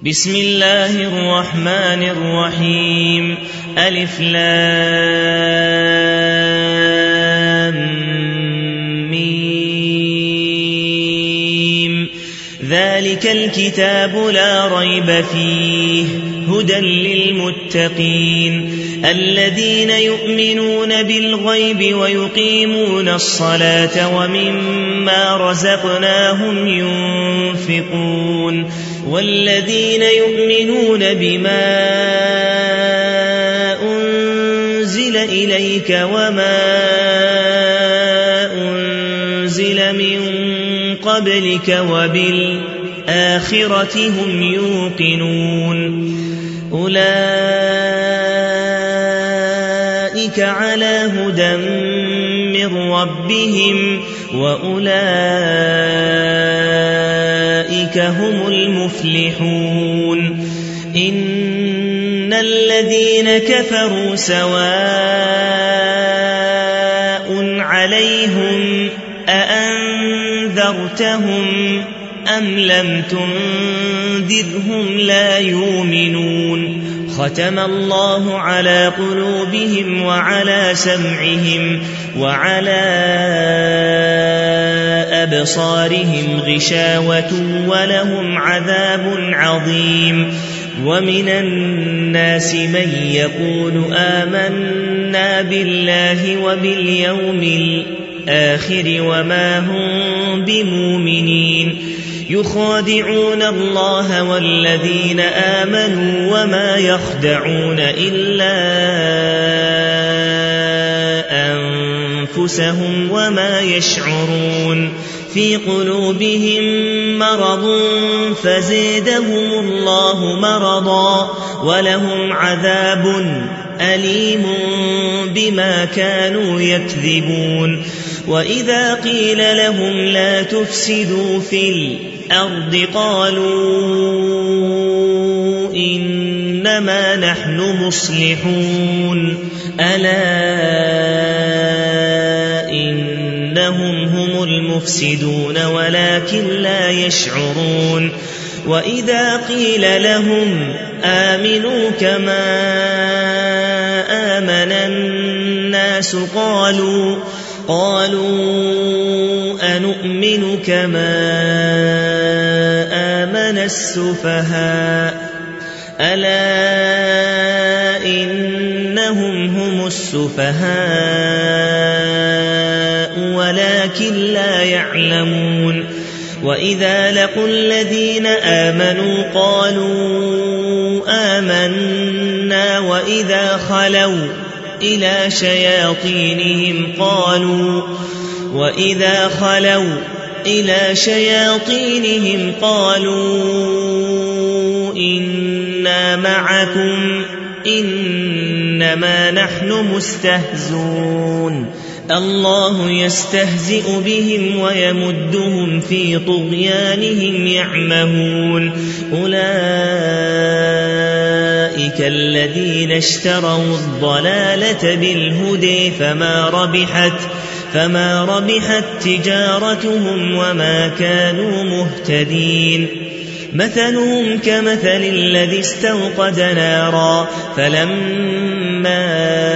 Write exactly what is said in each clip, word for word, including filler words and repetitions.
بسم الله الرحمن الرحيم ألف لام ميم ذلك الكتاب لا ريب فيه هدى للمتقين الذين يؤمنون بالغيب ويقيمون الصلاة ومما رزقناهم ينفقون والذين يؤمنون بما أنزل إليك وما أنزل من قبلك وبالآخرة هم يوقنون أولئك على هدى من ربهم وأولئك هم المفلحون إن الذين كفروا سواء عليهم أأنذرتهم أم لم تنذرهم لا يؤمنون ختم الله على قلوبهم وعلى سمعهم وعلى أبصارهم غشاوة ولهم عذاب عظيم ومن الناس من يقول آمنا بالله وباليوم الآخر وما هم بمؤمنين يخادعون الله والذين آمنوا وما يخدعون إلا أنفسهم وما يشعرون في قلوبهم مرض فزادهم الله مرضا ولهم عذاب أليم بما كانوا يكذبون وإذا قيل لهم لا تفسدوا في الأرض قالوا إنما نحن مصلحون ألا إنهم هم المفسدون ولكن لا يشعرون وإذا قيل لهم آمنوا كما آمن الناس قالوا قالوا أنؤمن كما آمن السفهاء ألا إنهم هم السفهاء ولكن لا يعلمون وإذا لقوا الذين آمنوا قالوا آمنا وإذا خلوا إلى شياطينهم قالوا وإذا خلوا إلى شياطينهم قالوا إنا معكم إنما نحن مستهزون الله يستهزئ بهم ويمدهم في طغيانهم يعمهون أولئك الذين اشتروا الضلالة بالهدى فما ربحت فما ربحت تجارتهم وما كانوا مهتدين مثلهم كمثل الذي استوقد نارا فلما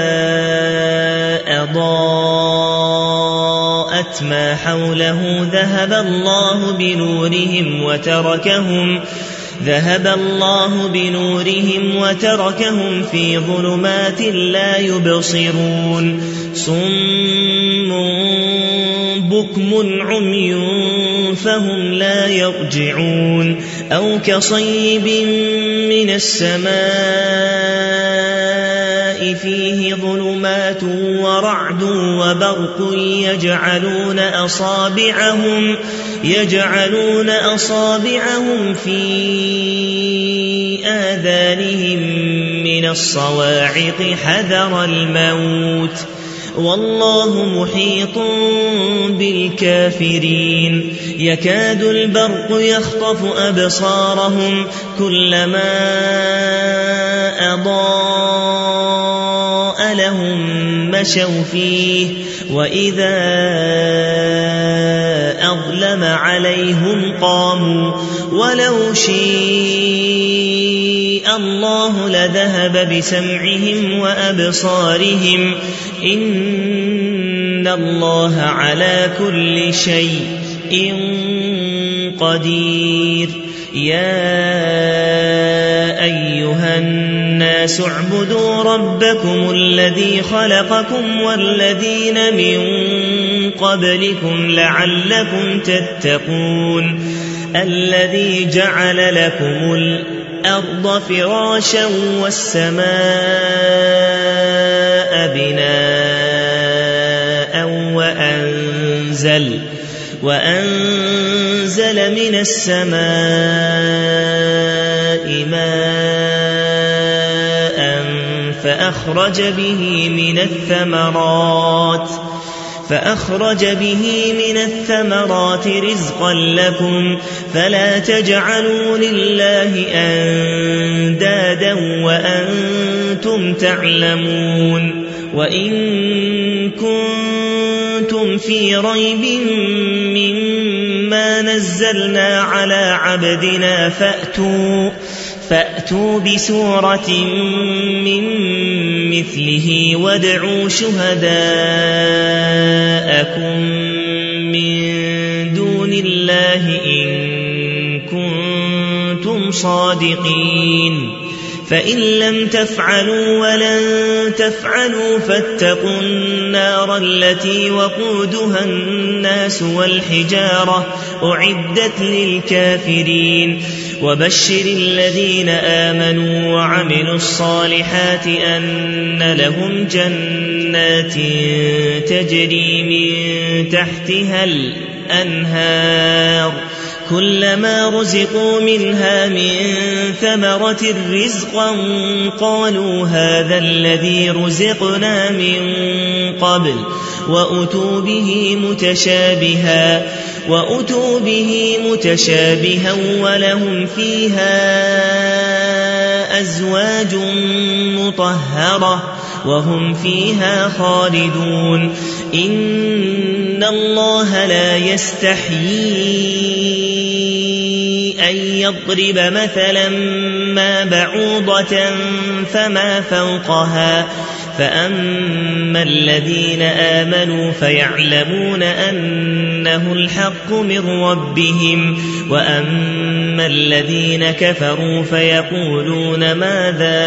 أضاءت ما حوله ذهب الله بنورهم وتركهم ذهب الله بنورهم وتركهم في ظلمات لا يبصرون صم بكم عمي فهم لا يرجعون أو كصيب من السماء فيه ظلمات ورعد وبرق يجعلون أصابعهم يجعلون أصابعهم في آذانهم من الصواعق حذر الموت والله محيط بالكافرين يكاد البرق يخطف أبصارهم كلما أضاء لهم مشوا فيه وإذا أظلم عليهم قاموا ولو شئ الله لذهب بسمعهم وأبصارهم إن الله على كل شيء قدير يا أيها الناس اعبدوا ربكم الذي خلقكم والذين من قبلكم لعلكم تتقون الذي جعل لكم الأرض فراشا والسماء بناء وأنزل وأنزل من السماء ماء فأخرج به من الثمرات فأخرج به من الثمرات رزقا لكم فلا تجعلوا لله أندادا وأنتم تعلمون وإن كنتم في ريب مما نزلنا على عبدنا فأتوا فأتوا بسورة من مثله وادعوا شهداءكم من دون الله إن كنتم صادقين فإن لم تفعلوا ولن تفعلوا فاتقوا النار التي وقودها الناس والحجارة أعدت للكافرين وبشر الذين آمنوا وعملوا الصالحات أن لهم جنات تجري من تحتها الأنهار كلما رزقوا منها من ثمرة رزقا قالوا هذا الذي رزقنا من قبل وأتوا به متشابها وأتوا به متشابها ولهم فيها أزواج مطهرة وهم فيها خالدون إن الله لا يستحيي أن يضرب مثلا ما بعوضة فما فوقها فأما الذين آمنوا فيعلمون أنه الحق من ربهم وأما الذين كفروا فيقولون ماذا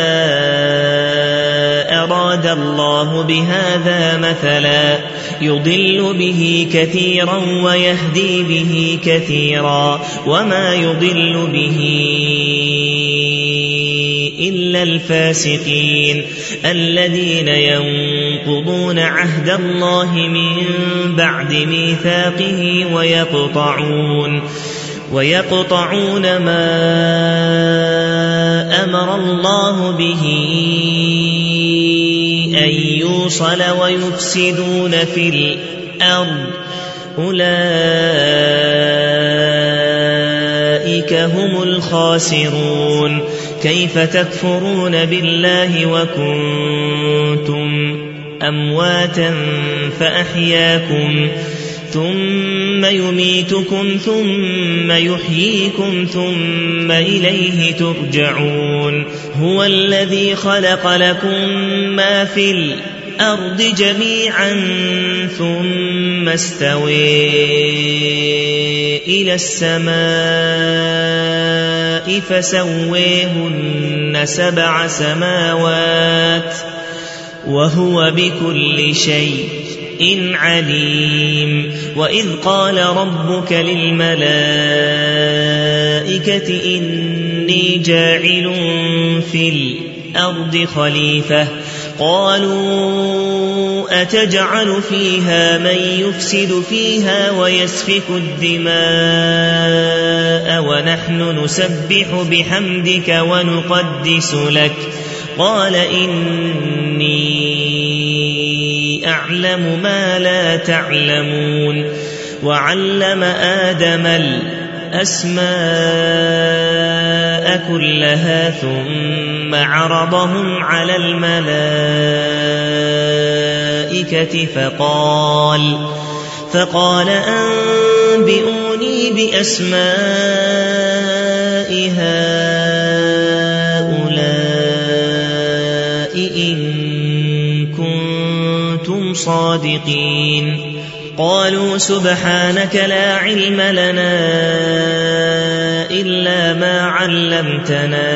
أراد الله بهذا مثلا يضل به كثيرا ويهدي به كثيرا وما يضل به إلا الفاسقين الذين ينقضون عهد الله من بعد ميثاقه ويقطعون ويقطعون ما أمر الله به أن يوصل ويفسدون في الأرض أولئك هم الخاسرون كيف تكفرون بالله وكنتم أمواتا فأحياكم ثم يميتكم ثم يحييكم ثم إليه ترجعون هو الذي خلق لكم ما في الأرض جميعا ثم استوى إلى السماء فسويهن سبع سماوات وهو بكل شيء إن عليم وإذ قال ربك للملائكة إني جاعل في الأرض خليفة قالوا أتجعل فيها من يفسد فيها ويسفك الدماء ونحن نسبح بحمدك ونقدس لك قال إني أعلم ما لا تعلمون وعلم آدم الأسماء كلها ثم عرضهم على الملائكة فقال فقال أنبئوني بأسماء هؤلاء صادقين. قالوا سبحانك لا علم لنا إلا ما علمتنا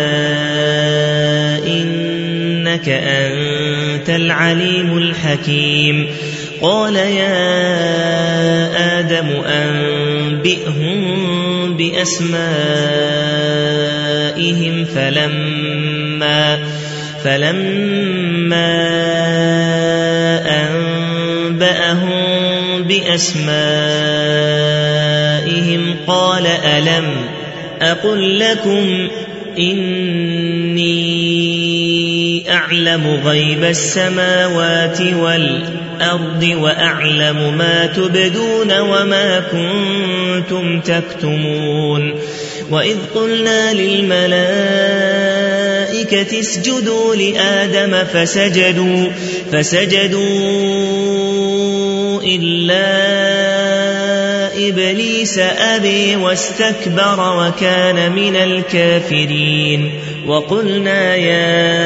إنك أنت العليم الحكيم. قال يا آدم أنبئهم بأسمائهم فلما فلما أنبأهم بأسمائهم قال ألم أقل لكم إني أعلم غيب السماوات والأرض وأعلم ما تبدون وما كنتم تكتمون. وإذ قلنا للملائكة اسجدوا لآدم فسجدوا فسجدوا إلا إبليس أبي واستكبر وكان من الكافرين. وقلنا يا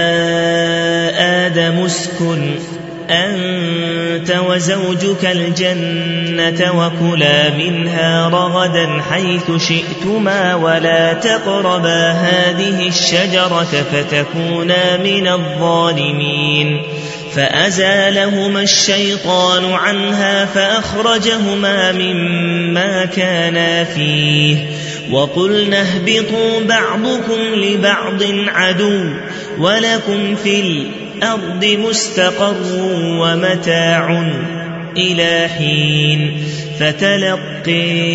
آدم اسكن أنت وزوجك الجنة وكلا منها رغدا حيث شئتما ولا تقربا هذه الشجرة فتكونا من الظالمين. فأزالهما الشيطان عنها فأخرجهما مما كانا فيه وقلنا اهبطوا بعضكم لبعض عدو ولكم في الأرض مستقر ومتاع إلى حين. فتلقي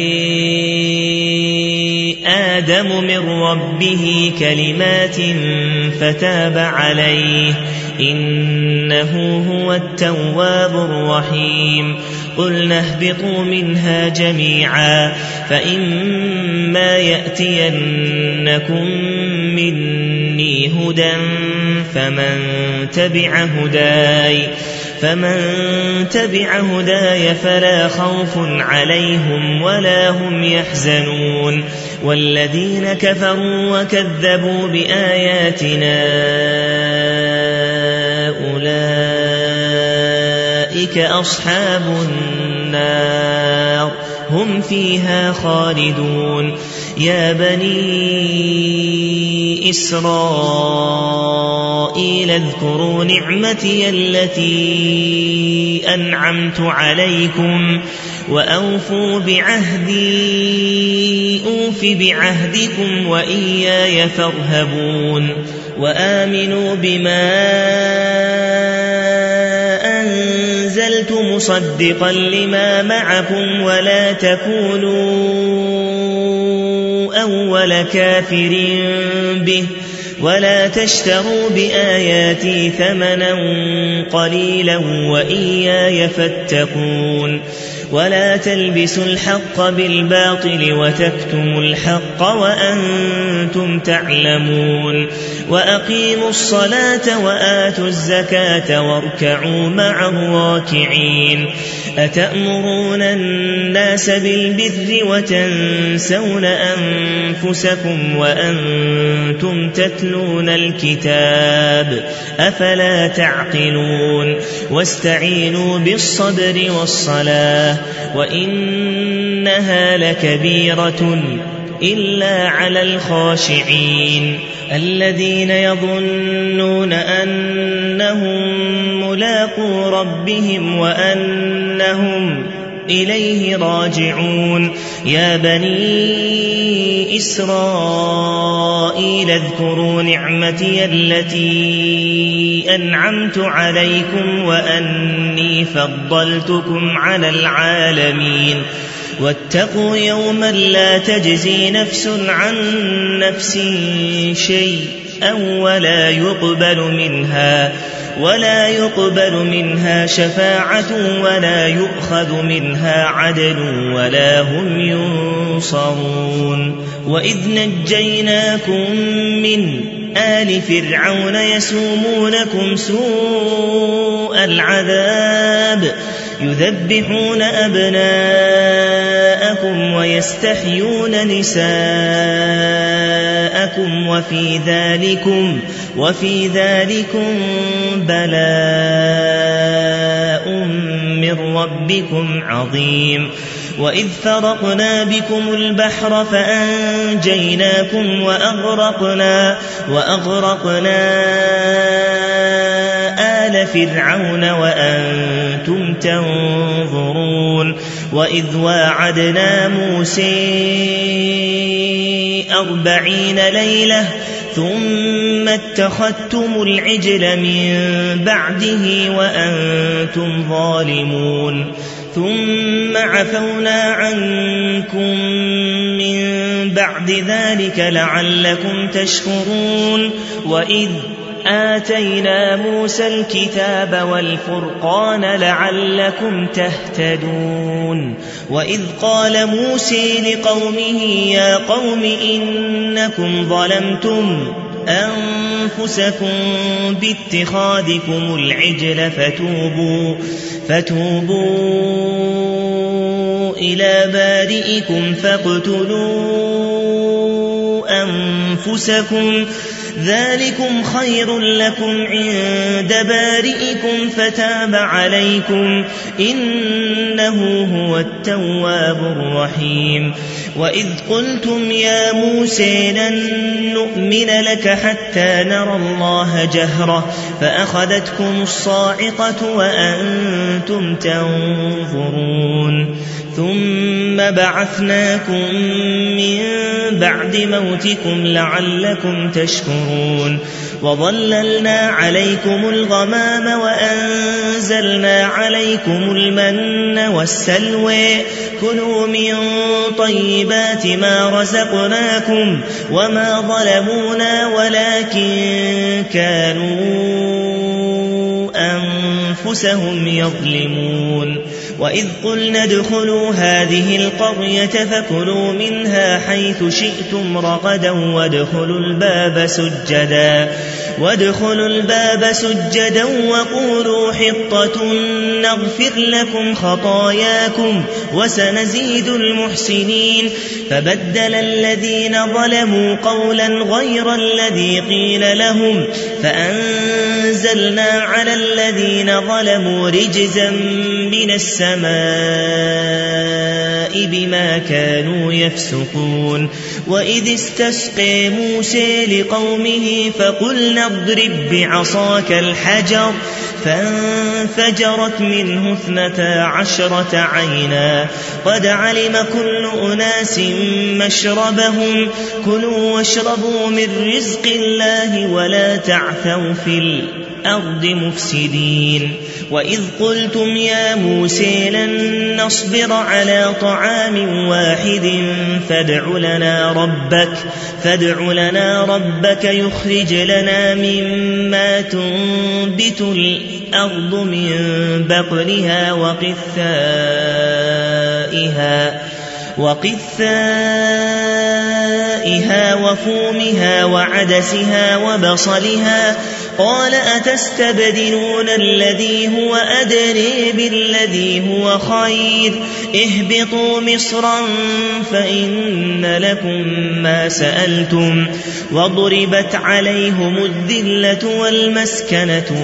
آدم من ربه كلمات فتاب عليه إنه هو التواب الرحيم. قلنا اهبطوا منها جميعا فإما يأتينكم مني هدى فمن تبع هداي فمن تبع هداي فلا خوف عليهم ولا هم يحزنون. والذين كفروا وكذبوا بآياتنا أولئك أصحاب النار هم فيها خالدون. يا بني إسرائيل اذكروا نعمتي التي أنعمت عليكم وأوفوا بعهدي أوف بعهدكم وإياي فارهبون. وآمنوا بما أنزلت مصدقا لما معكم ولا تكونوا أول كافر به ولا تشتروا بآياتي ثمنا قليلا وإياي فاتقون. ولا تلبسوا الحق بالباطل وتكتموا الحق وأنتم تعلمون. وأقيموا الصلاة وآتوا الزكاة واركعوا مع الراكعين. أتأمرون الناس بالبر وتنسون أنفسكم وأنتم تتلون الكتاب أفلا تعقلون. واستعينوا بالصبر والصلاة وإنها لكبيرة إلا على الخاشعين الذين يظنون أنهم ملاقو ربهم وأنهم إليه راجعون. يا بني إسرائيل اذكروا نعمتي التي أنعمت عليكم وأني فضلتكم على العالمين. واتقوا يوما لا تجزي نفس عن نفس شيئا ولا يقبل منها ولا يقبل منها شفاعة ولا يؤخذ منها عدل ولا هم ينصرون. وإذ نجيناكم من آل فرعون يسومونكم سوء العذاب يذبحون أبناءكم ويستحيون نساءكم وفي ذلكم وفي ذلكم بلاء بلاء من ربكم عظيم. وإذ فرقنا بكم البحر فأنجيناكم وأغرقنا, وأغرقنا آل فرعون وأنتم تنظرون. وإذ واعدنا موسى أربعين ليلة ثم اتخذتم العجل من بعده وأنتم ظالمون ثم عفونا عنكم من بعد ذلك لعلكم تشكرون. وإذ آتينا موسى الكتاب والفرقان لعلكم تهتدون. وإذ قال موسى لقومه يا قوم إنكم ظلمتم أنفسكم باتخاذكم العجل فتوبوا, فتوبوا إلى بارئكم فاقتلوا أنفسكم ذلكم خير لكم عند بارئكم فتاب عليكم إنه هو التواب الرحيم. وإذ قلتم يا موسى لن نؤمن لك حتى نرى الله جهرة فأخذتكم الصاعقة وأنتم تنظرون ثم بعثناكم من بعد موتكم لعلكم تشكرون. وظللنا عليكم الغمام وأنزلنا عليكم المن والسلوى كلوا من طيبات ما رزقناكم وما ظلمونا ولكن كانوا أنفسهم يظلمون. وإذ قلنا ادخلوا هذه القرية فكلوا منها حيث شئتم رغدا وادخلوا الباب سجدا وادخلوا الباب سجدا وقولوا حطة نغفر لكم خطاياكم وسنزيد المحسنين. فبدل الذين ظلموا قولا غير الذي قيل لهم فأنزلنا على الذين ظلموا رجزا من السماء بما كانوا يفسقون. وإذ استسقى موسى لقومه فقلنا اضرب بعصاك الحجر فانفجرت منه اثنتا عشرة عينا قد علم كل أناس مشربهم كلوا واشربوا من رزق الله ولا تعثوا في الأرض مفسدين. وإذ قلتم يا موسى لن نصبر على طعام واحد فادع لنا ربك فادع لنا ربك يخرج لنا مما تنبت الأرض من بقلها وقثائها وقثائها وفومها وعدسها وبصلها قال أتستبدلون الذي هو أدنى بالذي هو خير اهبطوا مصرا فإن لكم ما سألتم وضربت عليهم الذلة والمسكنة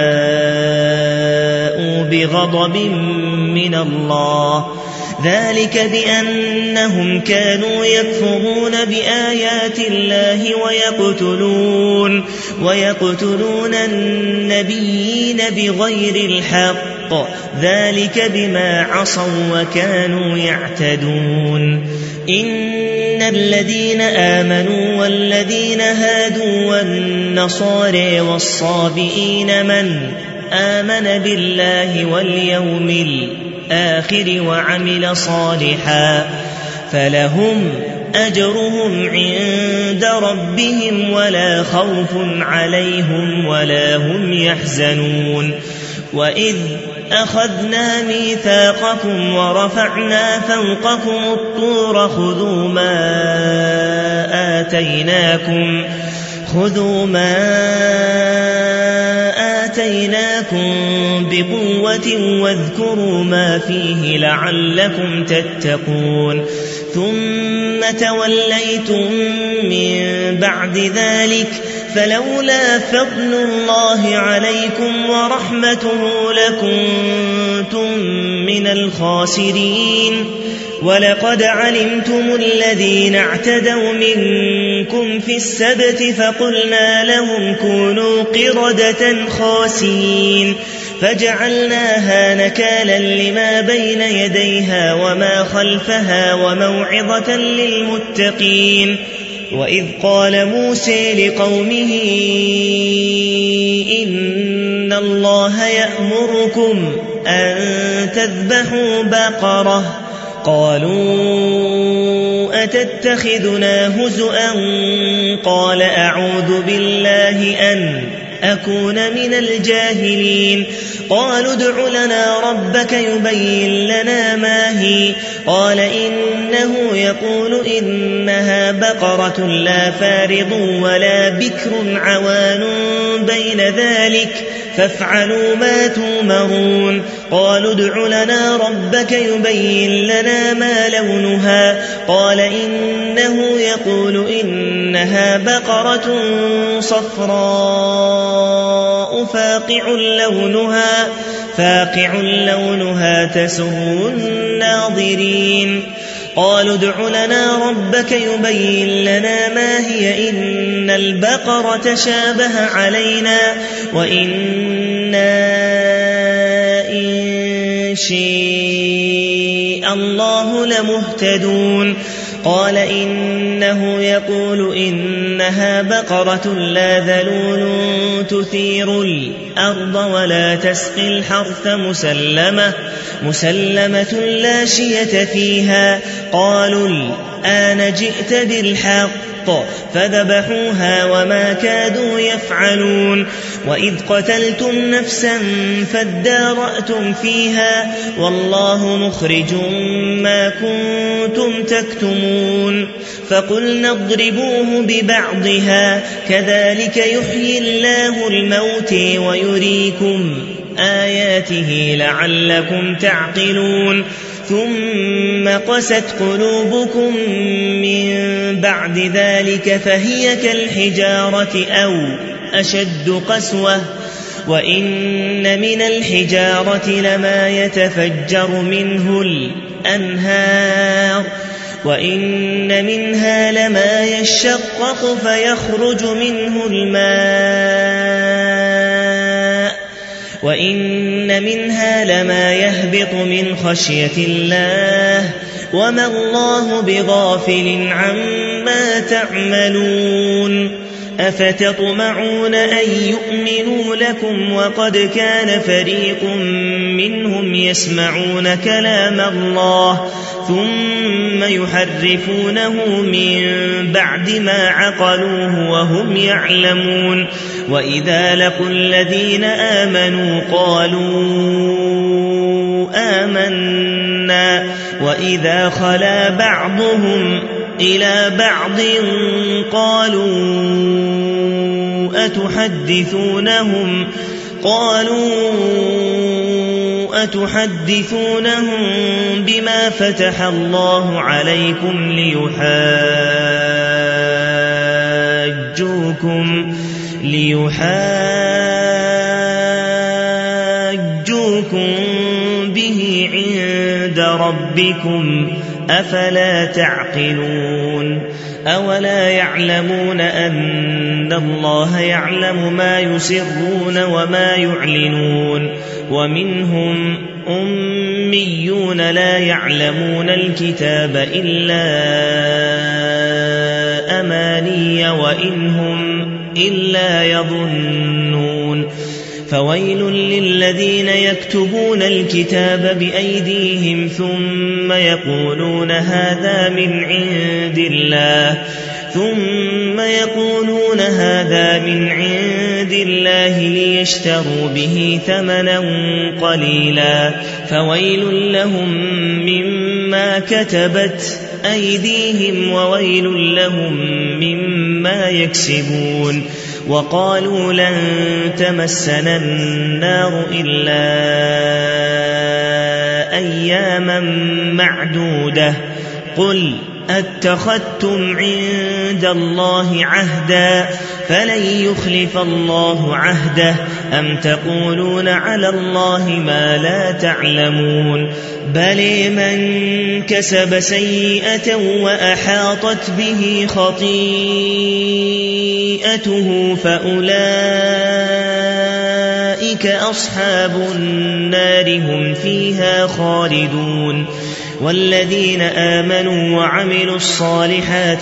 وباءوا بغضب من الله ذلك بأنهم كانوا يكفرون بآيات الله ويقتلون ويقتلون النبيين بغير الحق ذلك بما عصوا وكانوا يعتدون. إن الذين آمنوا والذين هادوا والنصارى والصابئين من آمن بالله واليوم الآخر وعمل صالحا فلهم أجرهم عند ربهم ولا خوف عليهم ولا هم يحزنون. وإذ أخذنا ميثاقكم ورفعنا فوقكم الطور خذوا ما آتيناكم خذوا ما آتيناكم بقوة واذكروا ما فيه لعلكم تتقون. ثم توليتم من بعد ذلك فلولا فضل الله عليكم ورحمته لكنتم من الخاسرين ولقد علمتم الذين اعتدوا منكم في السبت فقلنا لهم كونوا قردة خاسئين فجعلناها نكالا لما بين يديها وما خلفها وموعظة للمتقين. وإذ قال موسى لقومه إن الله يأمركم أن تذبحوا بقرة قالوا أتتخذنا هزؤا قال أعوذ بالله أن أكون من الجاهلين. قالوا ادع لنا ربك يبين لنا ما هي قال إنه يقول إنها بقرة لا فارض ولا بكر عوان بين ذلك فافعلوا ما تؤمرون. قالوا ادع لنا ربك يبين لنا ما لونها قال إنه يقول إنها بقرة صفراء فاقع لونها فاقع لونها تسر الناظرين. قالوا ادع لنا ربك يبين لنا ما هي إن البقرة شابه علينا وإنا إن شاء الله لمهتدون. قال إنه يقول إنها بقرة لا ذلول تثير الأرض ولا تسقي الحرث مسلمة مسلمة لا شية فيها. قالوا الآن جئت بالحق فذبحوها وما كادوا يفعلون. وإذ قتلتم نفسا فادارأتم فيها والله مخرج ما كنتم تكتمون. فقلنا اضربوه ببعضها كذلك يحيي الله الموت ويريكم آياته لعلكم تعقلون. ثم قست قلوبكم من بعد ذلك فهي كالحجارة أو أشد قسوة وإن من الحجارة لما يتفجر منه الأنهار وإن منها لما يشقق فيخرج منه الماء وإن منها لما يهبط من خشية الله وما الله بغافل عما تعملون. أفتطمعون أن يؤمنوا لكم وقد كان فريق منهم يسمعون كلام الله ثم يحرفونه من بعد ما عقلوه وهم يعلمون. وإذا لقوا الذين آمنوا قالوا آمنا وإذا خلا بعضهم إلى بعض قالوا أتحدثونهم قالوا أتحدثونهم بما فتح الله عليكم ليحاجوكم ليحاجوكم به عند ربكم أفلا تعقلون. أولا يعلمون أن الله يعلم ما يسرون وما يعلنون. ومنهم أميون لا يعلمون الكتاب إلا أماني وإنهم إلا يظنون. فويل للذين يكتبون الكتاب بأيديهم ثم يقولون هذا من عند الله ثم يقولون هذا من عند الله ليشتروا به ثمنا قليلا فويل لهم مما كتبت أيديهم وويل لهم مما يكسبون. وقالوا لن تمسنا النار إلا أياما معدودة قل أتخذتم عند الله عهدا فلن يخلف الله عهده أم تقولون على الله ما لا تعلمون بل من كسب سيئة وأحاطت به خطيئته فأولئك أصحاب النار هم فيها خالدون والذين آمنوا وعملوا الصالحات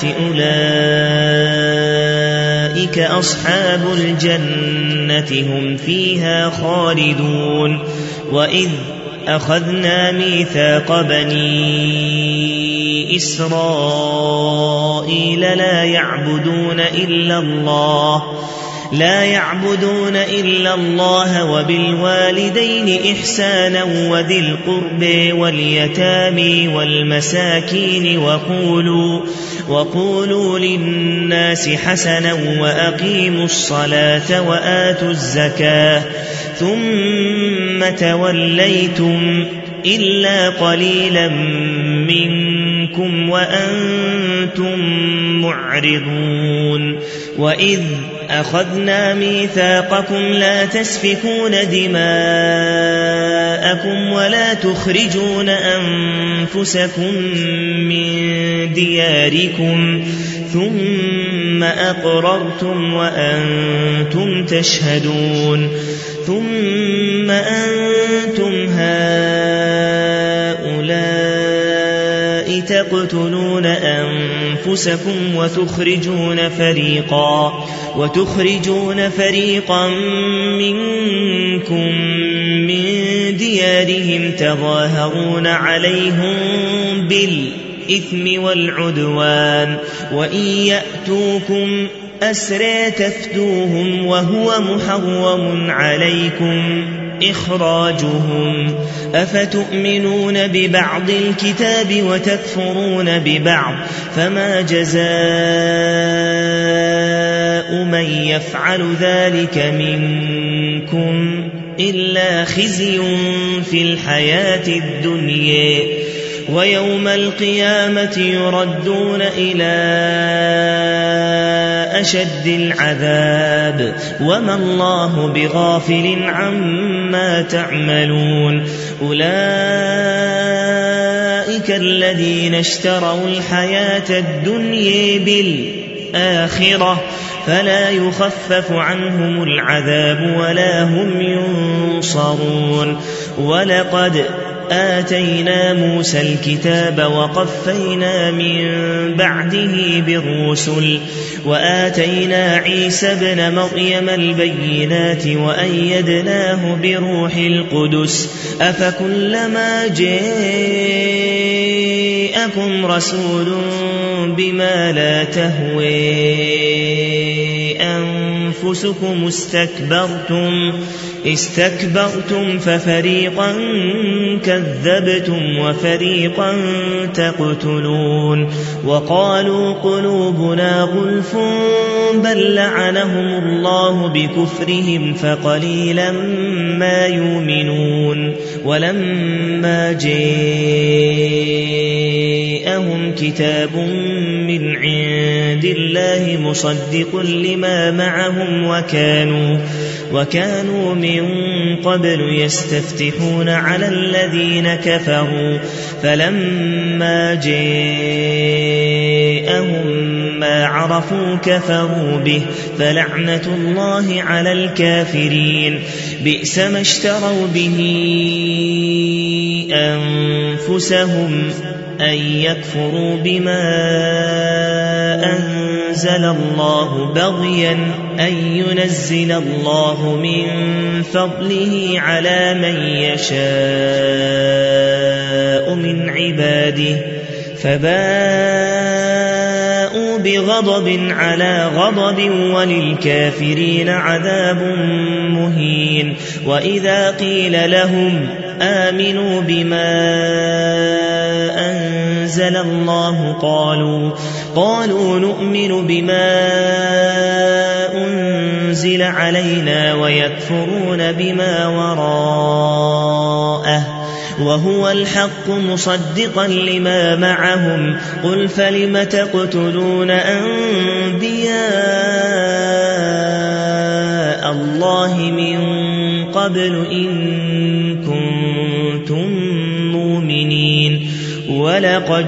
أولئك أصحاب الجنة هم فيها خالدون وإذ أخذنا ميثاق بني إسرائيل لا يعبدون إلا الله لا يعبدون إلا الله وبالوالدين إحسانا وذي القرب واليتامى والمساكين وقولوا, وقولوا للناس حسنا وأقيموا الصلاة وآتوا الزكاة ثم توليتم إلا قليلا منكم وأنتم معرضون وإذ أخذنا ميثاقكم لا تسفكون دماءكم ولا تخرجون أنفسكم من دياركم ثم أقررتم وأنتم تشهدون ثم أنتم هؤلاء تقتلون أنفسكم وتخرجون فريقا وتخرجون فريقا منكم من ديارهم تظاهرون عليهم بالإثم والعدوان وإن يأتوكم أسرى تفدوهم وهو محرم عليكم إخراجهم أفتؤمنون ببعض الكتاب وتكفرون ببعض فما جزاء من يفعل ذلك منكم إلا خزي في الحياة الدنيا ويوم القيامة يردون إلى أشد العذاب وما الله بغافل عما تعملون أولئك الذين اشتروا الحياة الدنيا بالآخرة فلا يخفف عنهم العذاب ولا هم ينصرون ولقد آتينا موسى الكتاب وقفينا من بعده بالرسل وآتينا عيسى ابن مريم البينات وأيدناه بروح القدس أفكلما جاءكم رسول بما لا تهوي أنفسكم استكبرتم استكبرتم ففريقا كذبتم وفريقا تقتلون وقالوا قلوبنا غلف بل لعنهم الله بكفرهم فقليلا ما يؤمنون ولما جاءهم كتاب من عند الله مصدق لما معهم وكانوا وكانوا من قبل يستفتحون على الذين كفروا فلما جاءهم ما عرفوا كفروا به فلعنة الله على الكافرين بئس ما اشتروا به أنفسهم أن يكفروا بما أنزل الله بغيا أن ينزل الله من فضله على من يشاء من عباده فباءوا بغضب على غضب وللكافرين عذاب مهين وإذا قيل لهم آمنوا بما أنزل الله قالوا قالوا نؤمن بما أنزل علينا ويكفرون بما وراءه وهو الحق مصدقا لما معهم قل فلم تقتلون أنبياء الله من قبل إن كنتم مؤمنين ولقد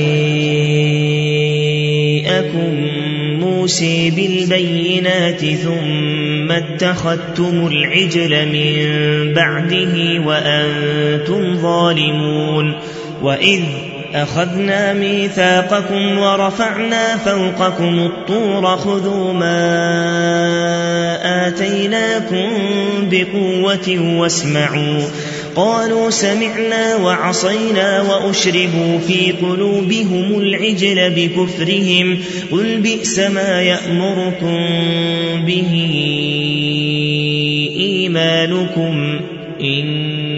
جاءكم موسى بالبينات ثم اتخذتم العجل من بعده وأنتم ظالمون وإذ أخذنا ميثاقكم ورفعنا فوقكم الطور خذوا ما آتيناكم بقوة واسمعوا قالوا سمعنا وعصينا وأشربوا في قلوبهم العجل بكفرهم قل بئس ما يأمركم به إيمانكم إن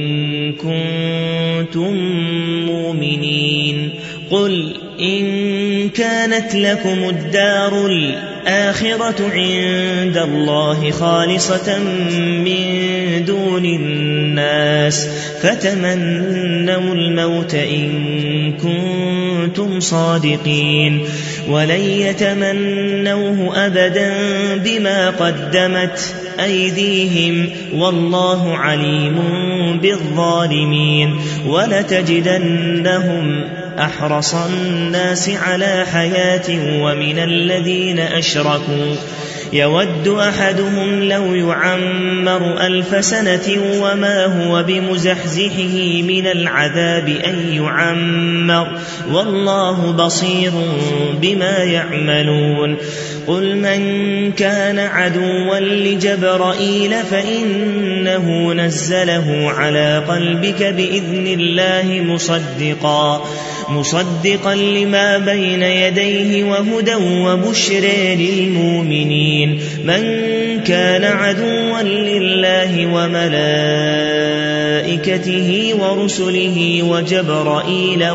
كنتم مؤمنين قل إن كانت لكم الدار الآخرة عند الله خالصة من دون الناس فتمنوا الموت إن كنتم صادقين ولن يتمنوه أبدا بما قدمت أيديهم والله عليم بالظالمين ولتجدنهم أحرص الناس على حياة ومن الذين أشركوا يود أحدهم لو يعمر ألف سنة وما هو بمزحزحه من العذاب أن يعمر والله بصير بما يعملون قل من كان عدوا لجبرائيل فإنه نزله على قلبك بإذن الله مصدقا مصدقا لما بين يديه وهدى وبشرى للمؤمنين من كان عدوا لله وملائكته ورسله وجبرائيل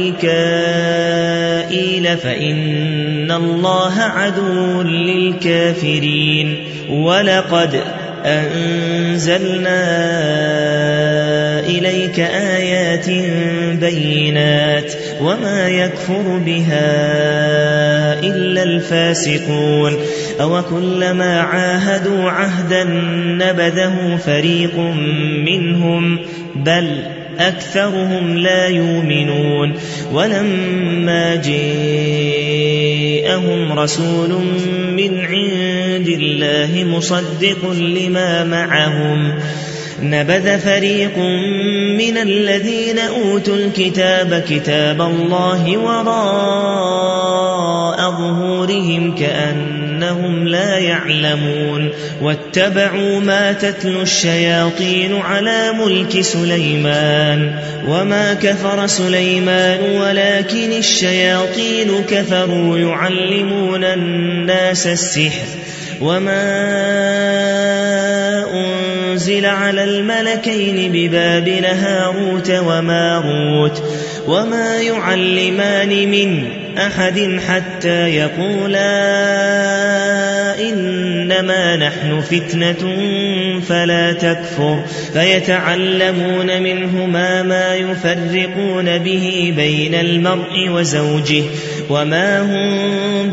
وميكائيل فإن الله عدو للكافرين ولقد أنزلنا إليك آيات بينات وما يكفر بها إلا الفاسقون أوكلما عاهدوا عهدا نبذه فريق منهم بل أكثرهم لا يؤمنون ولما جاءهم رسول من عند الله مصدق لما معهم نبذ فريق من الذين أوتوا الكتاب كتاب الله وراء ظهورهم كأنهم لا يعلمون واتبعوا ما تتلو الشياطين على ملك سليمان وما كفر سليمان ولكن الشياطين كفروا يعلمون الناس السحر وما أنزل على الملكين ببابل هاروت وماروت وما يعلمان من أحد حتى يقولا إنما نحن فتنة فلا تكفر فيتعلمون منهما ما يفرقون به بين المرء وزوجه وما هم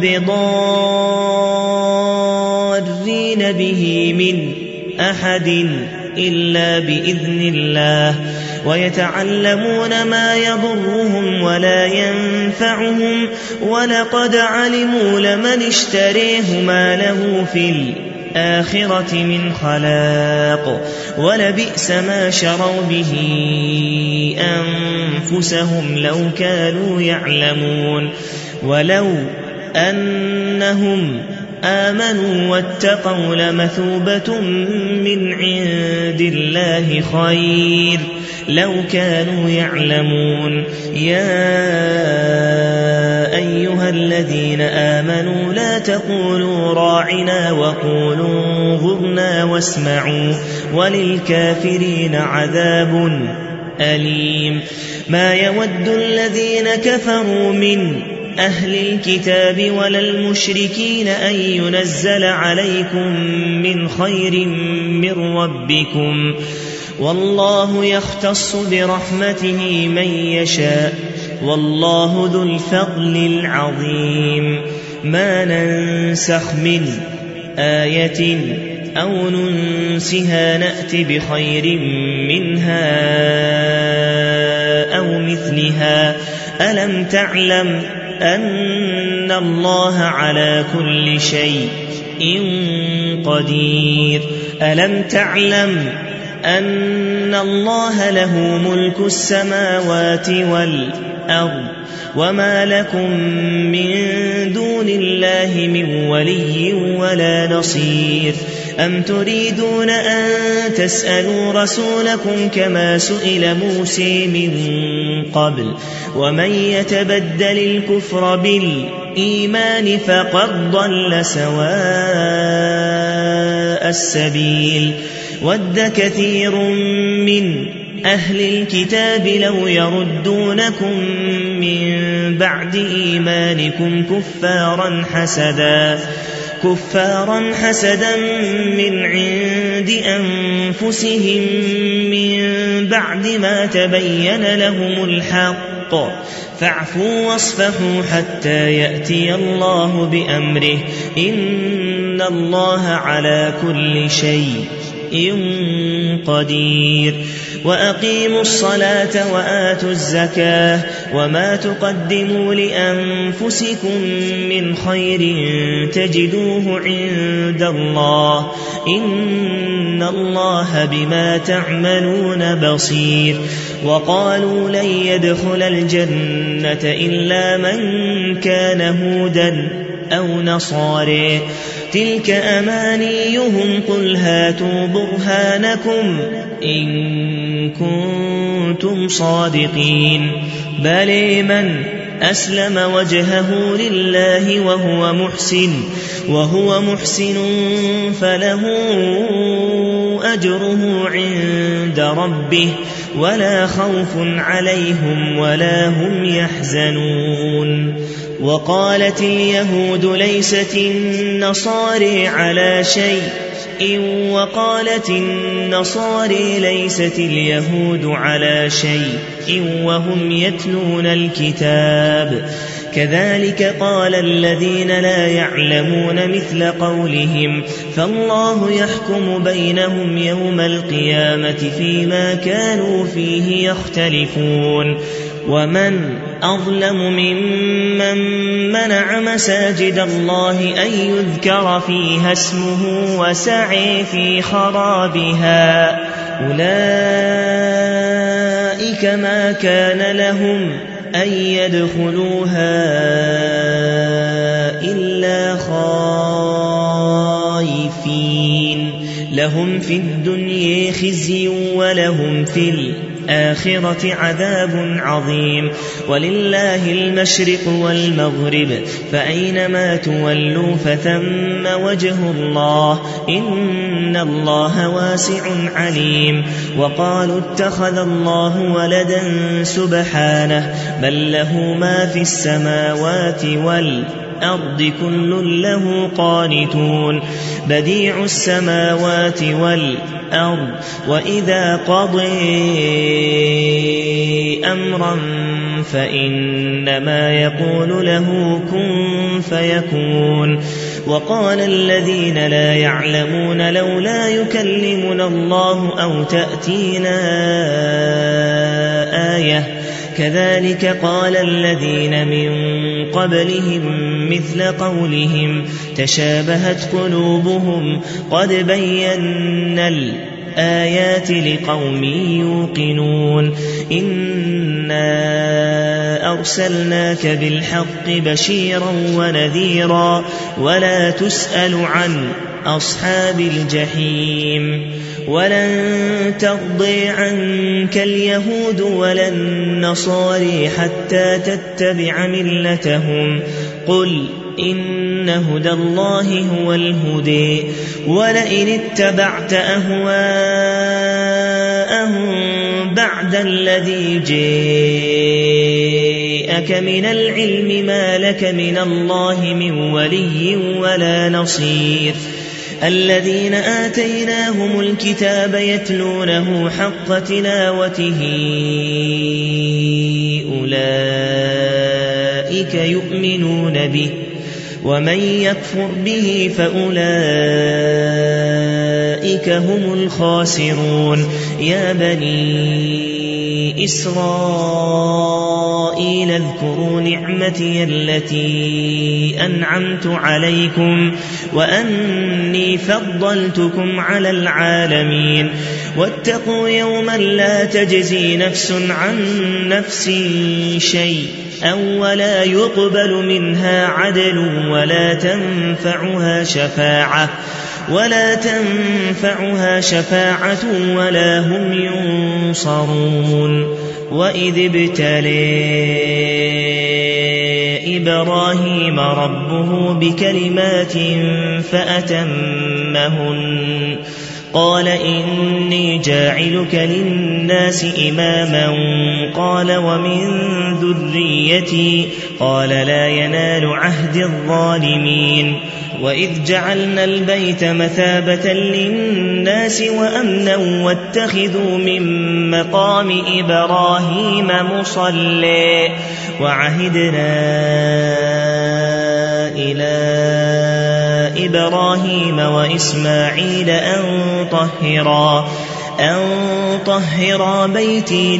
بضارين به من أحد إلا بإذن الله ويتعلمون ما يضرهم ولا ينفعهم ولقد علموا لمن اشتريه ما له في الآخرة من خلاق ولبئس ما شروا به أنفسهم لو كانوا يعلمون ولو أنهم آمنوا واتقوا لمثوبة من عند الله خير لو كانوا يعلمون يا أيها الذين آمنوا لا تقولوا راعنا وقولوا انظرنا واسمعوا وللكافرين عذاب أليم ما يود الذين كفروا من أهل الكتاب ولا المشركين أن ينزل عليكم من خير من ربكم والله يختص برحمته من يشاء والله ذو الفضل العظيم ما ننسخ من آية أو ننسها نأت بخير منها أو مثلها ألم تعلم أن الله على كل شيء قدير ألم تعلم أن الله له ملك السماوات والأرض وما لكم من دون الله من ولي ولا نصير أم تريدون أن تسألوا رسولكم كما سئل موسى من قبل ومن يتبدل الكفر بالإيمان فقد ضل سواء السبيل ود كثير من أهل الكتاب لو يردونكم من بعد إيمانكم كفارا حسدا كفارا حسدا من عند أنفسهم من بعد ما تبين لهم الحق فاعفوا واصفحوا حتى يأتي الله بأمره إن الله على كل شيء قدير وأقيموا الصلاة وآتوا الزكاة وما تقدموا لأنفسكم من خير تجدوه عند الله إن الله بما تعملون بصير وقالوا لن يدخل الجنة إلا من كان هودا أو نصارى تلك أمانيهم قل هاتوا برهانكم إن كنتم صادقين بل من أسلم وجهه لله وهو محسن وهو محسن فله أجره عند ربه ولا خوف عليهم ولا هم يحزنون وقالت اليهود ليست النصارى على شيء وقالت النصارى ليست اليهود على شيء وهم يتلون الكتاب كذلك قال الذين لا يعلمون مثل قولهم فالله يحكم بينهم يوم القيامة فيما كانوا فيه يختلفون ومن أظلم ممن منع مساجد الله أن يذكر فيها اسمه وسعي في خرابها أولئك ما كان لهم أن يدخلوها إلا خائفين لهم في الدنيا خزي ولهم في الآخرة عذاب عظيم ولله المشرق والمغرب فأينما تولوا فثم وجه الله إن الله واسع عليم وقالوا اتخذ الله ولدا سبحانه بل له ما في السماوات والأرض كل له قانتون بديع السماوات والأرض وإذا قضي أمرا فإنما يقول له كن فيكون وقال الذين لا يعلمون لولا يكلمنا الله أو تأتينا آية كذلك قال الذين من قبلهم مثل قولهم تشابهت قلوبهم قد بينا الآيات لقوم يوقنون إنا أرسلناك بالحق بشيرا ونذيرا ولا تسأل عن أصحاب الجحيم ولن ترضي عنك اليهود ولا النصارى حتى تتبع ملتهم قل إن هدى الله هو الهدي ولئن اتبعت أهواءهم بعد الذي جاءك من العلم ما لك من الله من ولي ولا نصير الذين آتيناهم الكتاب يتلونه حق تلاوته أولئك يؤمنون به ومن يكفر به فأولئك أولئك هم الخاسرون. يا بني إسرائيل اذكروا نعمتي التي أنعمت عليكم وأني فضلتكم على العالمين. واتقوا يوما لا تجزي نفس عن نفس شيئا ولا يقبل منها عدل ولا تنفعها شفاعة ولا تنفعها شفاعة ولا هم ينصرون. وإذ ابتلي إبراهيم ربه بكلمات فأتمهن قال إني جاعلك للناس إماما قال ومن ذريتي قال لا ينال عهد الظالمين. وإذ جعلنا البيت مثابة للناس وأمنا واتخذوا من مقام إبراهيم مصلى وعهدنا إلى إبراهيم وإسماعيل أن طهرا أن طهرا بيتي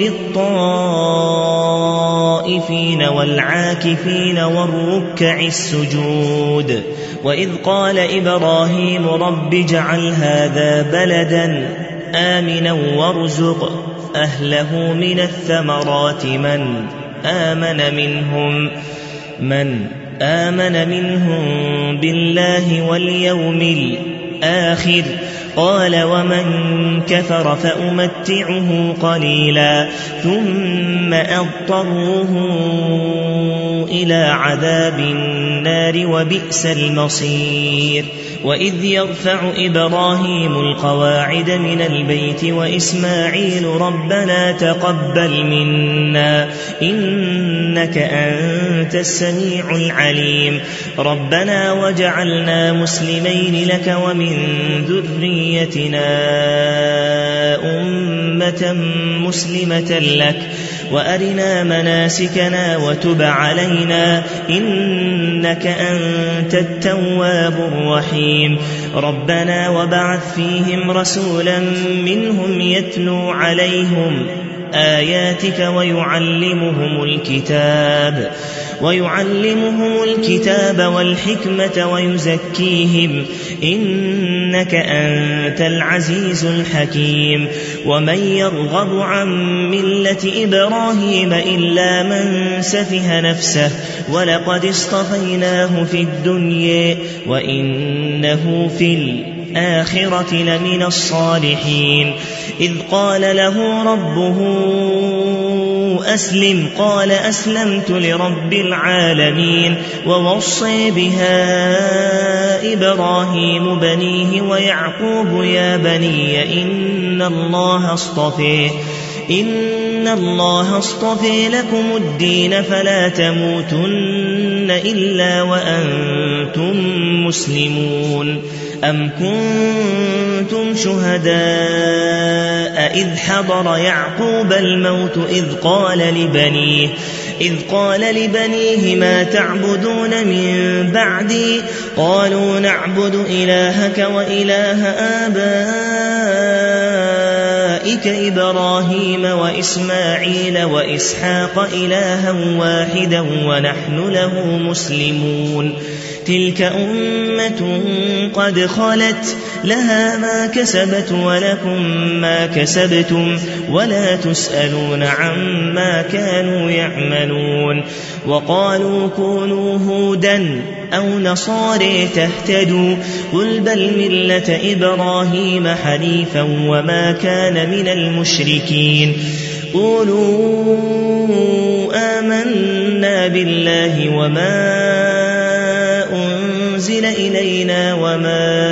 للطائفين والعاكفين والركع السجود. وإذ قال إبراهيم رب اجعل هذا بلدا آمنا وارزق أهله من الثمرات من آمن منهم من آمن منهم بالله واليوم الآخر قال ومن كفر فأمتعه قليلا ثم أضطره إلى عذاب النار وبئس المصير. وإذ يرفع إبراهيم القواعد من البيت وإسماعيل ربنا تقبل منا إنك أنت السميع العليم ربنا وجعلنا مسلمين لك ومن ذريتنا أمة مسلمة لك وأرنا مناسكنا وتب علينا إنك أنت التواب الرحيم ربنا وبعث فيهم رسولا منهم يتلو عليهم آياتك ويعلمهم الكتاب ويعلمهم الكتاب والحكمة ويزكيهم إنك أنت العزيز الحكيم. ومن يرغب عن ملة إبراهيم إلا من سفه نفسه ولقد اصطفيناه في الدنيا وإنه في الآخرة لمن الصالحين. إذ قال له ربه أسلم قال أسلمت لرب العالمين. ووصي بها إبراهيم بنيه ويعقوب يا بني إن الله اصطفى إن الله اصطفى لكم الدين فلا تموتن إلا وأنتم مسلمون. أم كنتم شهداء إذ حضر يعقوب الموت إذ قال لبنيه إذ قال لبنيه ما تعبدون من بعدي قالوا نعبد إلهك وإله آبائك إبراهيم وإسماعيل وإسحاق إلها واحدا ونحن له مسلمون. تلك أمة قد خلت لها ما كسبت ولكم ما كسبتم ولا تسألون عما كانوا يعملون. وقالوا كونوا هودا أو نصارى تهتدوا قل بل ملة إبراهيم حنيفا وما كان من المشركين. قولوا آمنا بالله وما أنزل إلينا وما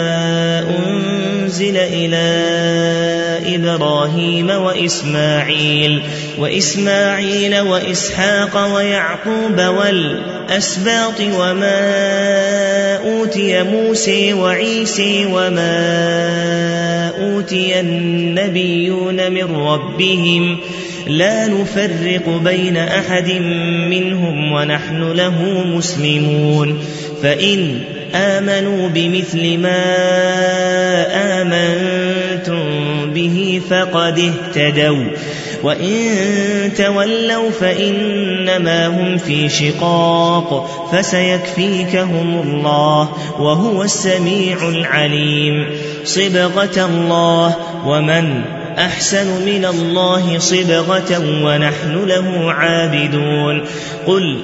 أنزل إلى إبراهيم وإسماعيل وإسماعيل وإسحاق ويعقوب والأسباط وما أوتي موسى وعيسى وما أوتي النبيون من ربهم لا نفرق بين أحد منهم ونحن له مسلمون. فإن آمنوا بمثل ما آمنوا فقد اهتدوا وإن تولوا فإنما هم في شقاق فسيكفيكهم الله وهو السميع العليم. صبغة الله ومن أحسن من الله صبغة ونحن له عابدون. قل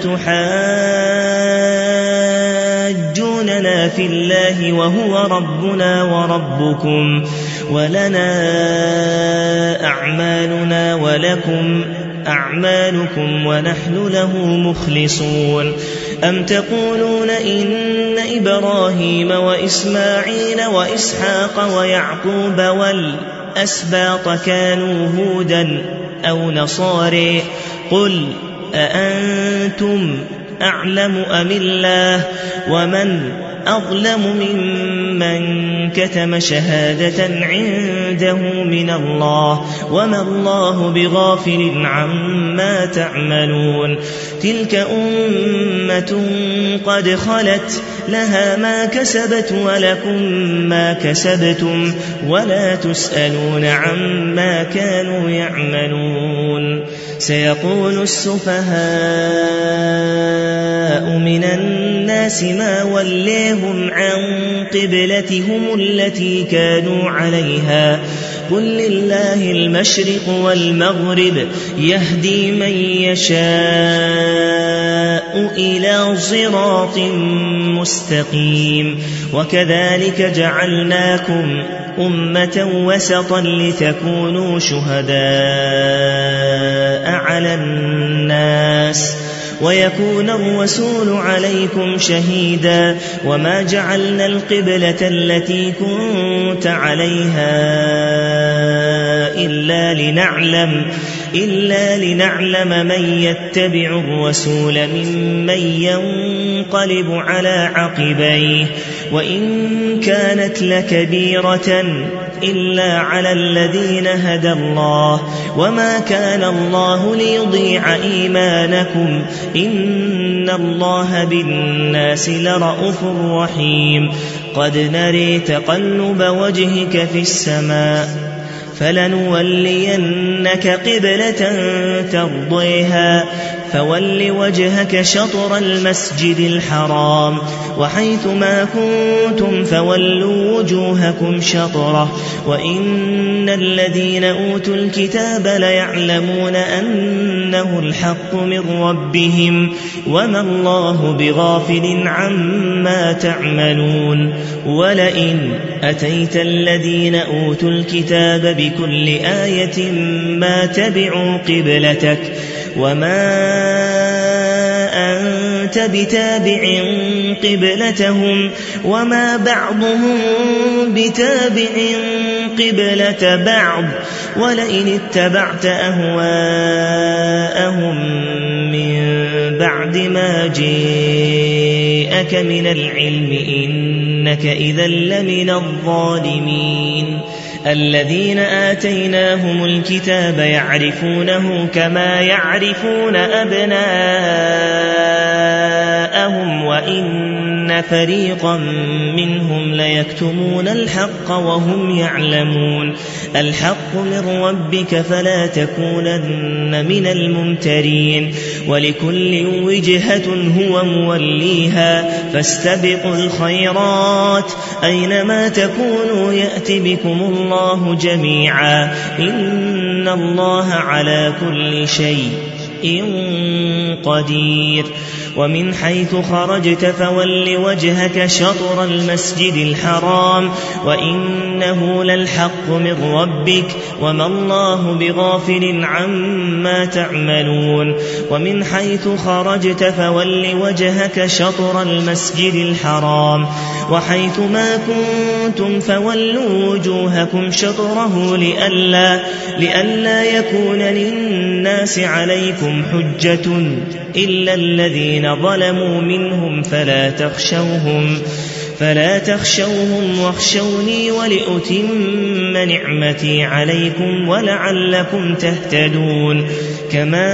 أتحاجوننا في الله وهو ربنا وربكم ولنا أعمالنا ولكم أعمالكم ونحن له مخلصون. أم تقولون إن إبراهيم وإسماعيل وإسحاق ويعقوب والأسباط كانوا هودا أو نصارى قل أأنتم أعلم أم الله ومن أظلم ممن كتم شهادة عنده من الله وما الله بغافل عما تعملون. تلك أمة قد خلت لها ما كسبت ولكم ما كسبتم ولا تسألون عما كانوا يعملون. سيقول السفهاء من الناس ما وليهم عن قبلتهم التي كانوا عليها قل لله المشرق والمغرب يهدي من يشاء إلى صراط مستقيم. وكذلك جعلناكم أمة وسطا لتكونوا شهداء على الناس ويكون الرسول عليكم شهيدا وما جعلنا القبلة التي كنت عليها إلا لنعلم إلا لنعلم من يتبع الرسول ممن ينقلب على عقبيه وإن كانت لكبيرة إلا على الذين هدى الله وما كان الله ليضيع إيمانكم إن الله بالناس لرءوف رحيم. قد نري تقلب وجهك في السماء فلنولينك قبلة ترضيها فول وجهك شطر المسجد الحرام وحيث ما كنتم فولوا وجوهكم شطره وإن الذين أوتوا الكتاب ليعلمون أنه الحق من ربهم وما الله بغافل عما تعملون. ولئن أتيت الذين أوتوا الكتاب بكل آية ما تبعوا قبلتك وما أنت بتابع قبلتهم وما بعضهم بتابع قبلة بعض ولئن اتبعت أهواءهم من بعد ما جاءك من العلم إنك إذا لمن الظالمين. الذين آتيناهم الكتاب يعرفونه كما يعرفون أبناءهم وإن فريقا منهم ليكتمون الحق وهم يعلمون. الحق من ربك فلا تكونن من الممترين ولكل وجهة هو موليها فاستبقوا الخيرات أينما تكونوا يأت بكم الله جميعا إن الله على كل شيء قدير. ومن حيث خرجت فول وجهك شطر المسجد الحرام وإنه للحق من ربك وما الله بغافل عما تعملون. ومن حيث خرجت فول وجهك شطر المسجد الحرام وحيث ما كنتم فولوا وجوهكم شطره لئلا, لئلا يكون للناس عليكم حجة إلا الذين ظلموا منهم فلا تخشوهم فلا تخشوهم واخشوني ولأتم نعمتي عليكم ولعلكم تهتدون. كما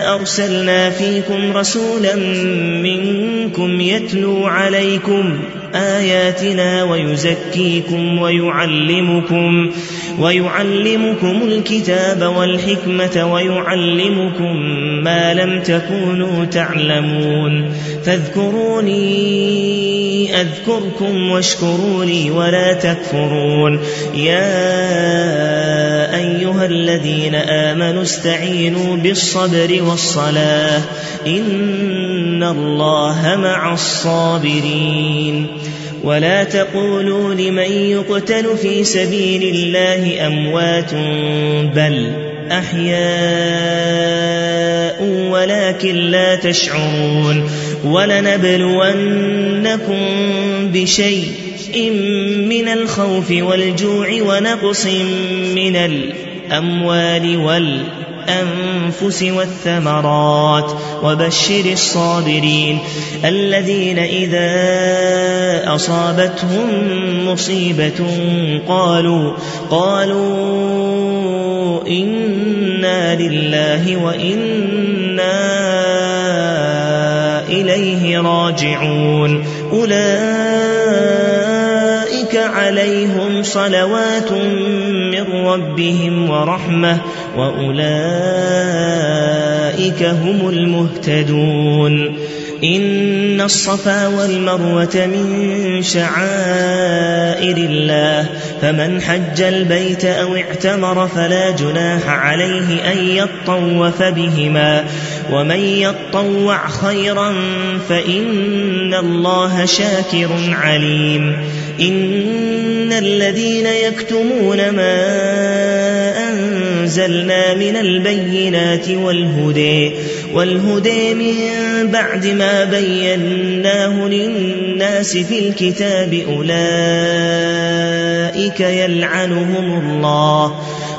أرسلنا فيكم رسولا منكم يتلو عليكم آياتنا ويزكيكم ويعلمكم, ويعلمكم الكتاب والحكمة ويعلمكم ما لم تكونوا تعلمون فاذكروني أذكركم واشكروا لي ولا تكفرون. يا أيها الذين آمنوا استعينوا بالصبر والصلاة إن الله مع الصابرين. ولا تقولوا لمن يقتل في سبيل الله أموات بل أحياء ولكن لا تشعرون. ولنبلونكم بشيء من الخوف والجوع ونقص من الأموال والأنفس والثمرات وبشر الصابرين الذين إذا أصابتهم مصيبة قالوا, قالوا إنا لله وإنا إليه راجعون. أولئك عليهم صلوات من ربهم ورحمة وأولئك هم المهتدون. إن الصفا والمروة من شعائر الله فمن حج البيت أو اعتمر فلا جناح عليه أن يطوف بهما ومن يطوع خيرا فإن الله شاكر عليم. إن الذين يكتمون ما أنزلنا من البينات والهدى والهدى من بعد ما بيناه للناس في الكتاب أولئك يلعنهم الله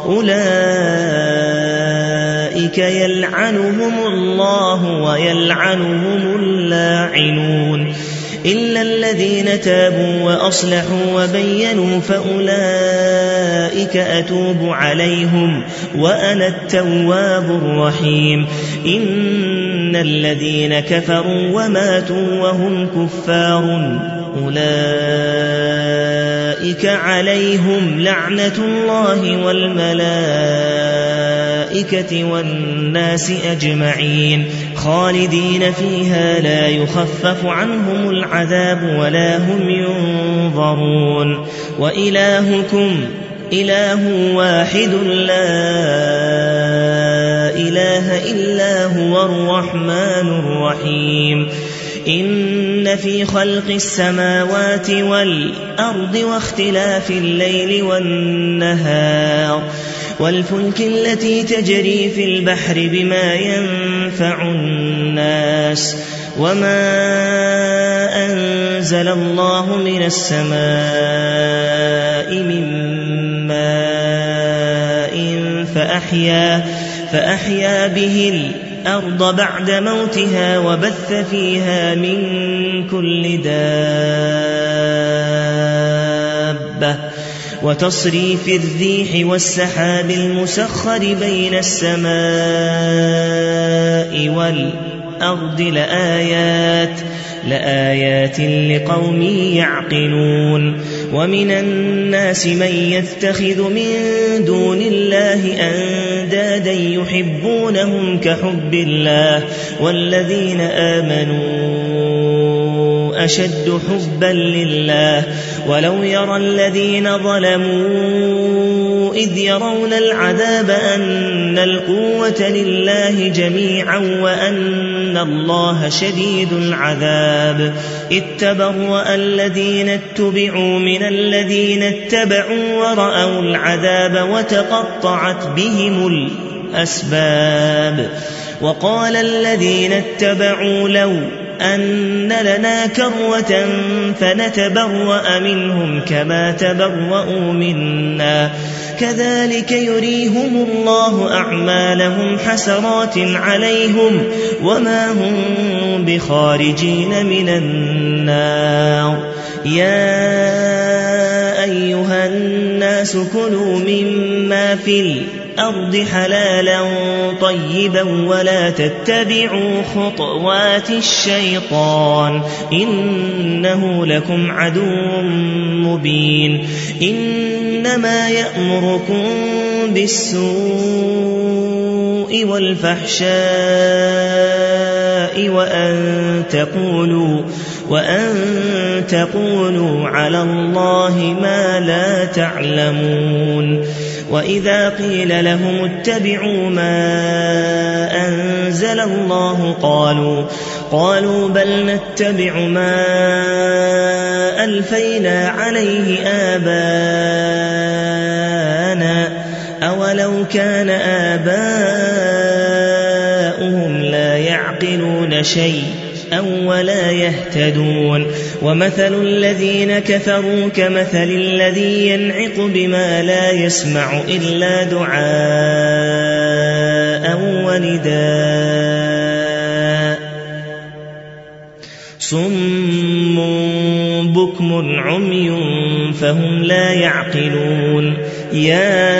أولئك يلعنهم الله ويلعنهم اللاعنون إلا الذين تابوا وأصلحوا وبينوا فأولئك أتوب عليهم وأنا التواب الرحيم. إن الذين كفروا وماتوا وهم كفار أولئك عليهم لعنة الله والملائكة والناس أجمعين خالدين فيها لا يخفف عنهم العذاب ولا هم ينظرون. وإلهكم إله واحد لا إله إلا هو الرحمن الرحيم. إن في خلق السماوات والأرض واختلاف الليل والنهار والفلك التي تجري في البحر بما ينفع الناس وما أنزل الله من السماء من ماء فأحيا, فأحيا به الأرض بعد موتها وبث فيها من كل دابة وتصريف الريح والسحاب المسخر بين السماء والأرض لآيات لآيات لقوم يعقلون. ومن الناس من يتخذ من دون الله أندادا يحبونهم كحب الله والذين آمنوا أشد حبا لله ولو يرى الذين ظلموا إذ يرون العذاب أن القوة لله جميعا وأن الله شديد العذاب إذ تبرأ الذين اتبعوا من الذين اتبعوا ورأوا العذاب وتقطعت بهم الأسباب. وقال الذين اتبعوا لو أن لنا كروة فنتبرأ منهم كما تبرؤوا منا كذلك يريهم الله أعمالهم حسرات عليهم وما هم بخارجين من النار. يا أيها الناس كلوا مما في الأرض حلالا طيبا ولا تتبعوا خطوات الشيطان إنه لكم عدو مبين إنما يأمركم بالسوء والفحشاء وأن تقولوا وأن تقولوا على الله ما لا تعلمون وإذا قيل لهم اتبعوا ما أنزل الله قالوا قالوا بل نتبع ما ألفينا عليه آباءنا أولو كان آباؤهم لا يعقلون شيء أو ولا يهتدون ومثل الذين كفروا كمثل الذي ينعق بما لا يسمع إلا دعاء ونداء صم بكم عمي فهم لا يعقلون يا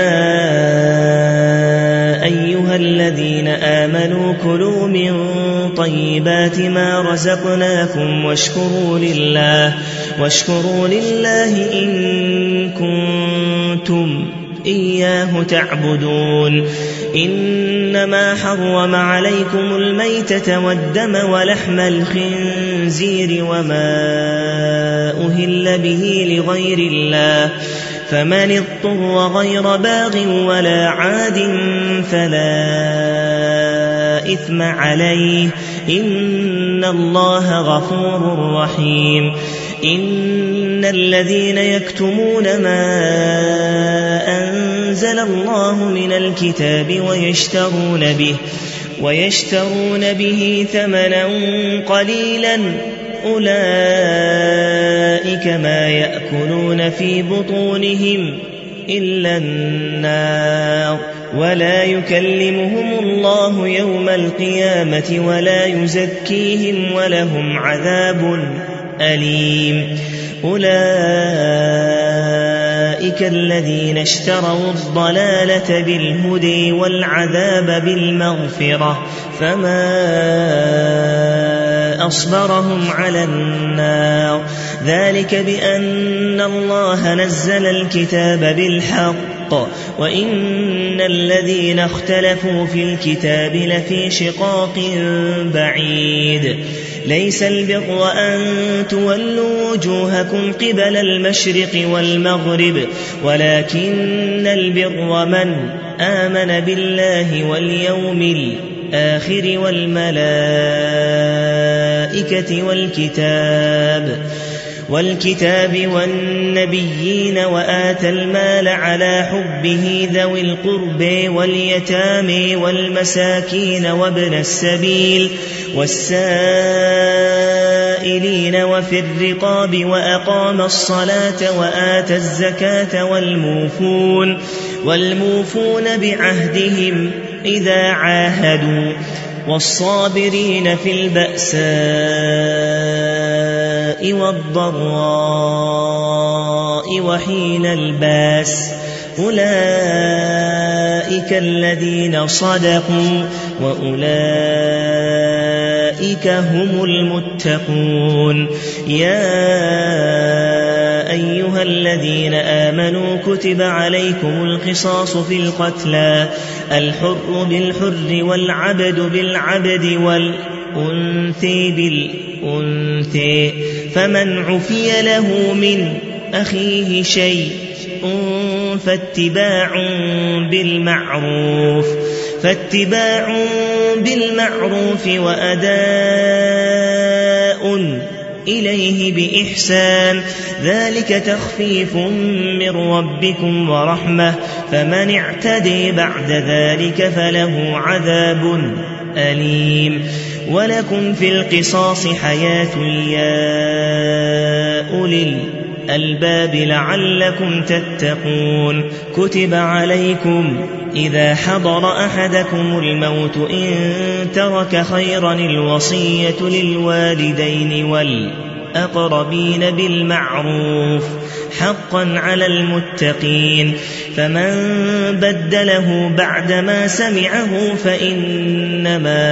أيها الذين آمنوا كلوا من طيبات ما رزقناكم واشكروا لله واشكروا لله إن كنتم إياه تعبدون إنما حرم عليكم الميتة والدم ولحم الخنزير وما أهل به لغير الله فمن اضطر غير باغ ولا عاد فلا إثم عليه إن الله غفور رحيم إن الذين يكتمون ما أنزل الله من الكتاب ويشترون به ويشترون به ثمنا قليلا أولئك ما يأكلون في بطونهم إلا النار ولا يكلمهم الله يوم القيامة ولا يزكيهم ولهم عذاب أليم أولئك الذين اشتروا الضلالة بالهدى والعذاب بالمغفرة فما أصبرهم على النار ذلك بأن الله نزل الكتاب بالحق وإن الذين اختلفوا في الكتاب لفي شقاق بعيد ليس البر أن تولوا وجوهكم قبل المشرق والمغرب ولكن البر من آمن بالله واليوم الآخر والملائكة والكتاب والكتاب والنبيين وآتى المال على حبه ذوي القربى واليتامى والمساكين وابن السبيل والسائلين وفي الرقاب وأقام الصلاة وآتى الزكاة والموفون والموفون بعهدهم إذا عاهدوا والصابرين في البأساء والضراء وحين الباس أولئك الذين صدقوا وأولئك هم المتقون يا أيها الذين آمنوا كتب عليكم القصاص في القتلى الحر بالحر والعبد بالعبد والأنثى بالأنثى فمن عفي له من أخيه شيء فاتباع بالمعروف فاتباع بالمعروف وأداء إليه بإحسان ذلك تخفيف من ربكم ورحمة فمن اعتدي بعد ذلك فله عذاب أليم ولكم في القصاص حياة يا أولي الألباب لعلكم تتقون كتب عليكم إذا حضر أحدكم الموت إن ترك خيرا الوصية للوالدين الأقربين بالمعروف حقا على المتقين. فمن بدله بعدما سمعه فإنما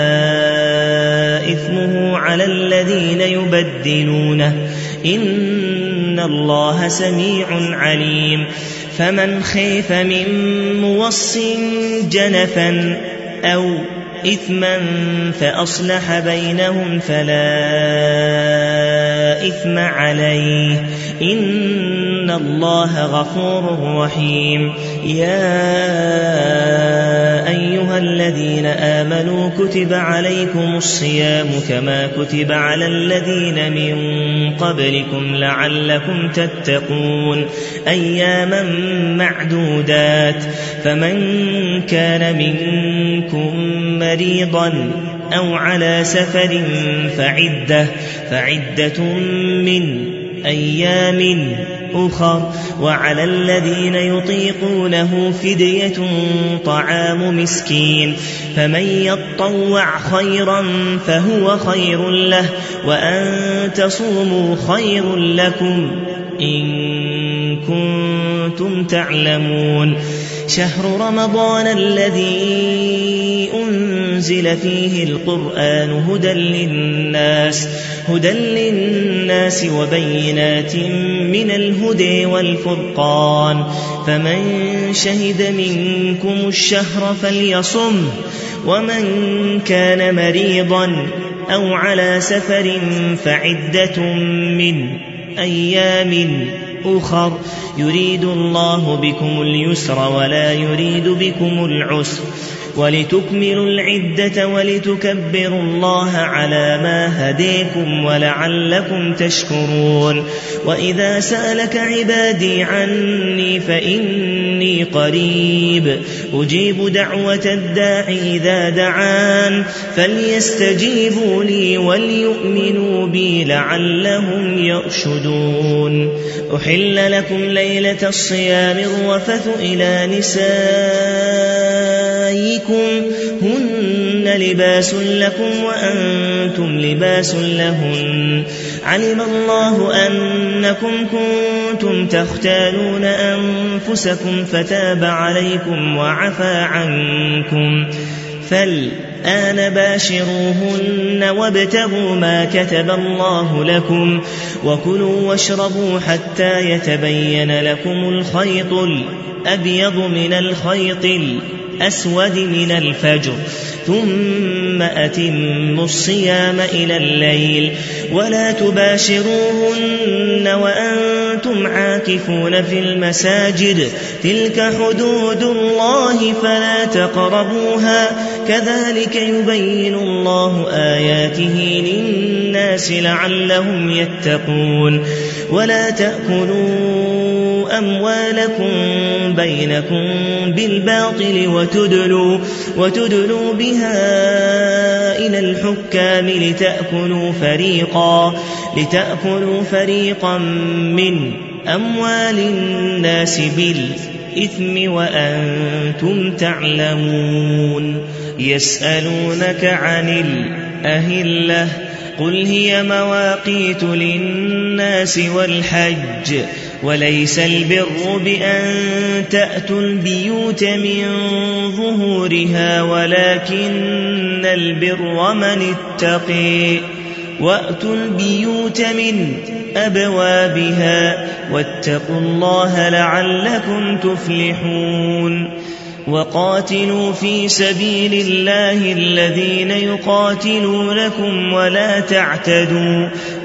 إثمه على الذين يبدلونه إن الله سميع عليم. فمن خيف من موص جنفا أو إثما فأصلح بينهم فلا إثم عليه إن الله غفور رحيم. يا أيها الذين آمنوا كتب عليكم الصيام كما كتب على الذين من قبلكم لعلكم تتقون أياما معدودات. فمن كان منكم مريضا أو على سفر فعدة, فعدة من أيام أخر. وعلى الذين يطيقونه فدية طعام مسكين فمن يطوع خيرا فهو خير له وأن تصوموا خير لكم إن كنتم تعلمون. شهر رمضان الذي أنزل فيه القرآن هدى للناس هدى للناس وبينات من الهدى والفرقان. فمن شهد منكم الشهر فليصم ومن كان مريضا أو على سفر فعدة من أيام أخر يريد الله بكم اليسر ولا يريد بكم العسر ولتكملوا العدة ولتكبروا الله على ما هديكم ولعلكم تشكرون. وإذا سألك عبادي عني فإني قريب أجيب دعوة الداع إذا دعان فليستجيبوا لي وليؤمنوا بي لعلهم يرشدون. أحل لكم ليلة الصيام الرفث إلى نسائكم هن لباس لكم وأنتم لباس لهن علم الله أنكم كنتم تختانون أنفسكم فتاب عليكم وعفى عنكم فالآن باشروهن وابتغوا ما كتب الله لكم وكلوا واشربوا حتى يتبين لكم الخيط الأبيض من الخيط الأسود من الفجر ثم أتموا الصيام إلى الليل ولا تباشروهن وأنتم عاكفون في المساجد تلك حدود الله فلا تقربوها كذلك يبين الله آياته للناس لعلهم يتقون. ولا تأكلوا أموالكم بينكم بالباطل وتدلوا, وتدلوا بها إلى الحكام لتأكلوا فريقا, لتأكلوا فريقا من أموال الناس بالإثم وأنتم تعلمون. يسألونك عن الأهلة قل هي مواقيت للناس والحج وليس البر بأن تأتوا البيوت من ظهورها ولكن البر من اتقي وأتوا البيوت من أبوابها واتقوا الله لعلكم تفلحون. وقاتلوا في سبيل الله الذين يقاتلونكم ولا تعتدوا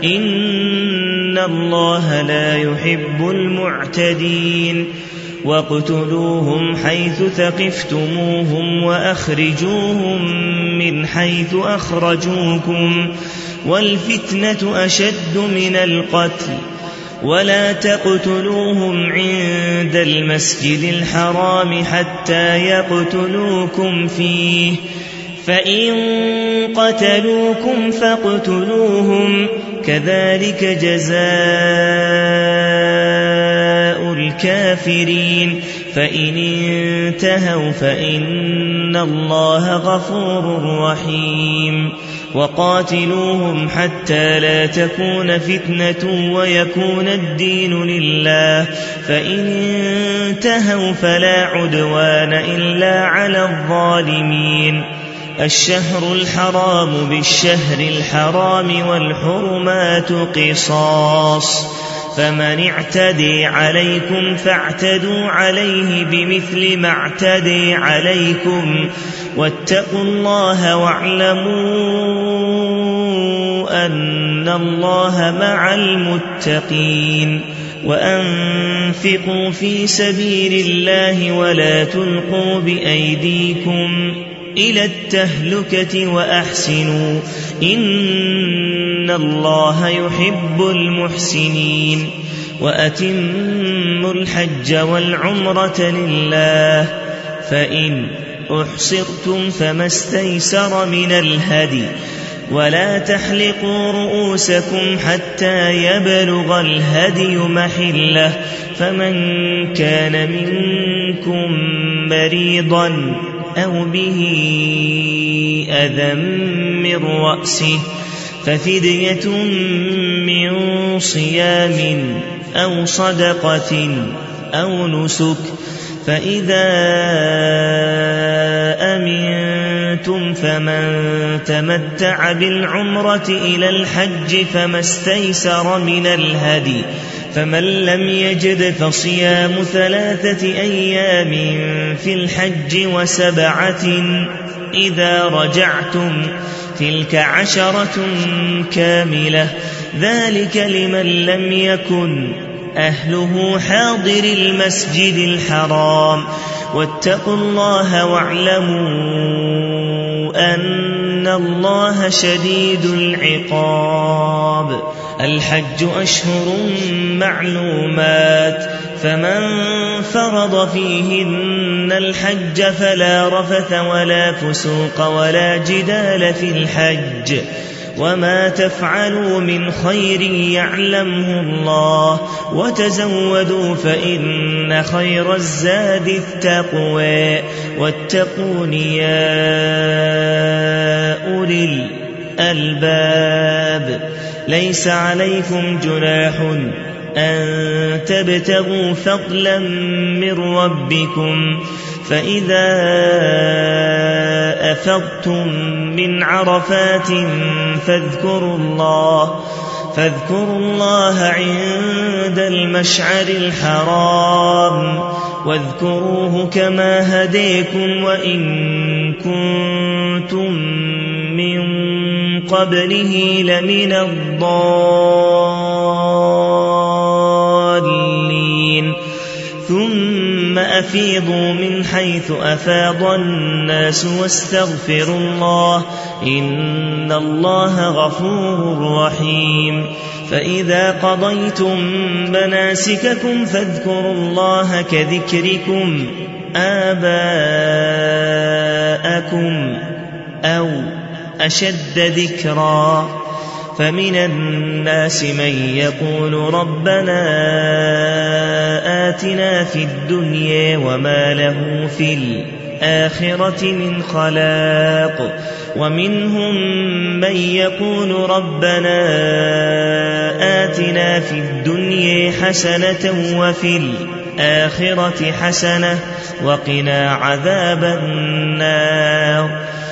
إن الله لا يحب المعتدين. واقتلوهم حيث ثقفتموهم وأخرجوهم من حيث أخرجوكم والفتنة أشد من القتل ولا تقتلوهم عند المسجد الحرام حتى يقتلوكم فيه فإن قتلوكم فاقتلوهم كذلك جزاء الكافرين فإن انتهوا فإن الله غفور رحيم. وقاتلوهم حتى لا تكون فتنة ويكون الدين لله فإن انتهوا فلا عدوان إلا على الظالمين الشهر الحرام بالشهر الحرام والحرمات قصاص فمن اعتدي عليكم فاعتدوا عليه بمثل ما اعتدي عليكم واتقوا الله واعلموا أن الله مع المتقين وأنفقوا في سبيل الله ولا تلقوا بأيديكم إلى التهلكة وأحسنوا إن الله يحب المحسنين وأتموا الحج والعمرة لله فإن أحصرتم فما استيسر من الهدي ولا تحلقوا رؤوسكم حتى يبلغ الهدي محله فمن كان منكم مريضا أو به أذى من رأسه ففدية من صيام أو صدقة أو نسك فإذا أمنتم فمن تمتع بالعمرة إلى الحج فما استيسر من الهدي فمن لم يجد فصيام ثلاثة أيام في الحج وسبعة إذا رجعتم تلك عشرة كاملة ذلك لمن لم يكن أهله حاضر المسجد الحرام واتقوا الله واعلموا أن الله شديد العقاب الحج أشهر معلومات فمن فرض فيهن الحج فلا رفث ولا فسوق ولا جدال في الحج وما تفعلوا من خير يعلمه الله وتزودوا فإن خير الزاد التقوى واتقون يا أولي الألباب ليس عليكم جناح أن تبتغوا فضلا من ربكم فإذا أفضتم من عرفات فاذكروا الله فاذكروا الله عند المشعر الحرام واذكروه كما هديكم وإن كنتم من قبله لمن الضالين ثم أفيضوا من حيث أفاض الناس واستغفروا الله إن الله غفور رحيم فإذا قضيتم مناسككم فاذكروا الله كذكركم آباءكم أو أشد ذكرا فمن الناس من يقول ربنا آتنا في الدنيا وما له في الآخرة من خلاق ومنهم من يقول ربنا آتنا في الدنيا حسنة وفي الآخرة حسنة وقنا عذاب النار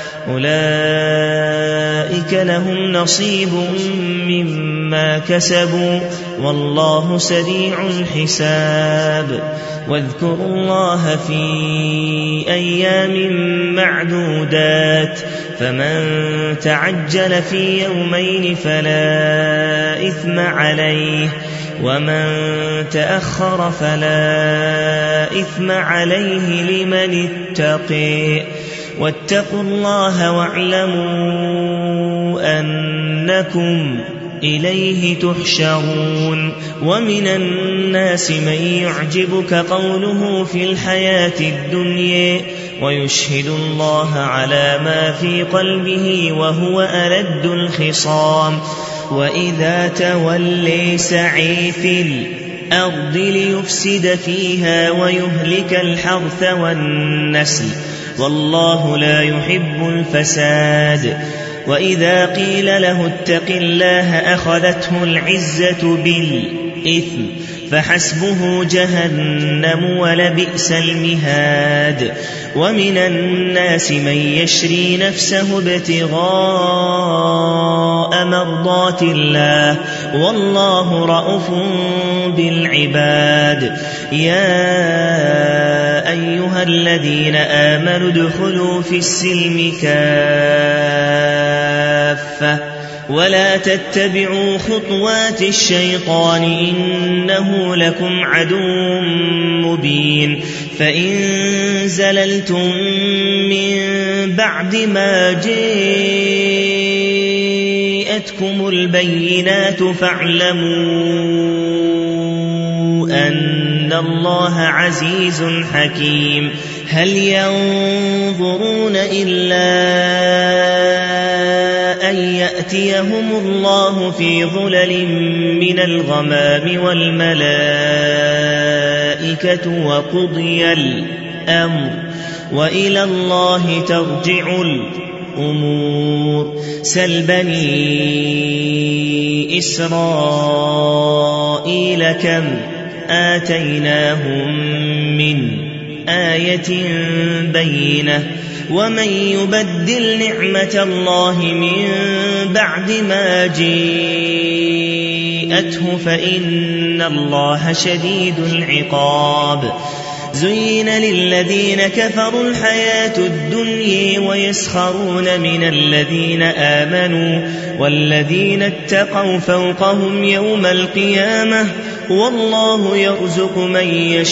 أولئك لهم نصيب مما كسبوا والله سريع الحساب واذكروا الله في أيام معدودات فمن تعجل في يومين فلا إثم عليه ومن تأخر فلا إثم عليه لمن اتقي واتقوا الله واعلموا أنكم إليه تحشرون ومن الناس من يعجبك قوله في الحياة الدنيا ويشهد الله على ما في قلبه وهو ألد الخصام وإذا تولي سعي في الأرض ليفسد فيها ويهلك الحرث والنسل والله لا يحب الفساد وإذا قيل له اتق الله أخذته العزة بالإثم فحسبه جهنم ولبئس المهاد ومن الناس من يشري نفسه ابتغاء مرضات الله والله رءوف بالعباد يا أيها الذين آمنوا ادخلوا في السلم كافة ولا تتبعوا خطوات الشيطان إنه لكم عدو مبين فإن زللتم من بعد ما جاءتكم البينات فاعلموا أن الله عزيز حكيم هل ينظرون إلا أن يأتيهم الله في ظلل من الغمام والملائكة وقضي الأمر وإلى الله ترجع الأمور سل بني إسرائيل كم آتيناهم من آية بينة ومن يبدل نعمة الله من بعد ما جاءته فإن الله شديد العقاب زين للذين كفروا الحياة الدنيا ويسخرون من الذين آمنوا والذين اتقوا فوقهم يوم القيامة والله يرزق من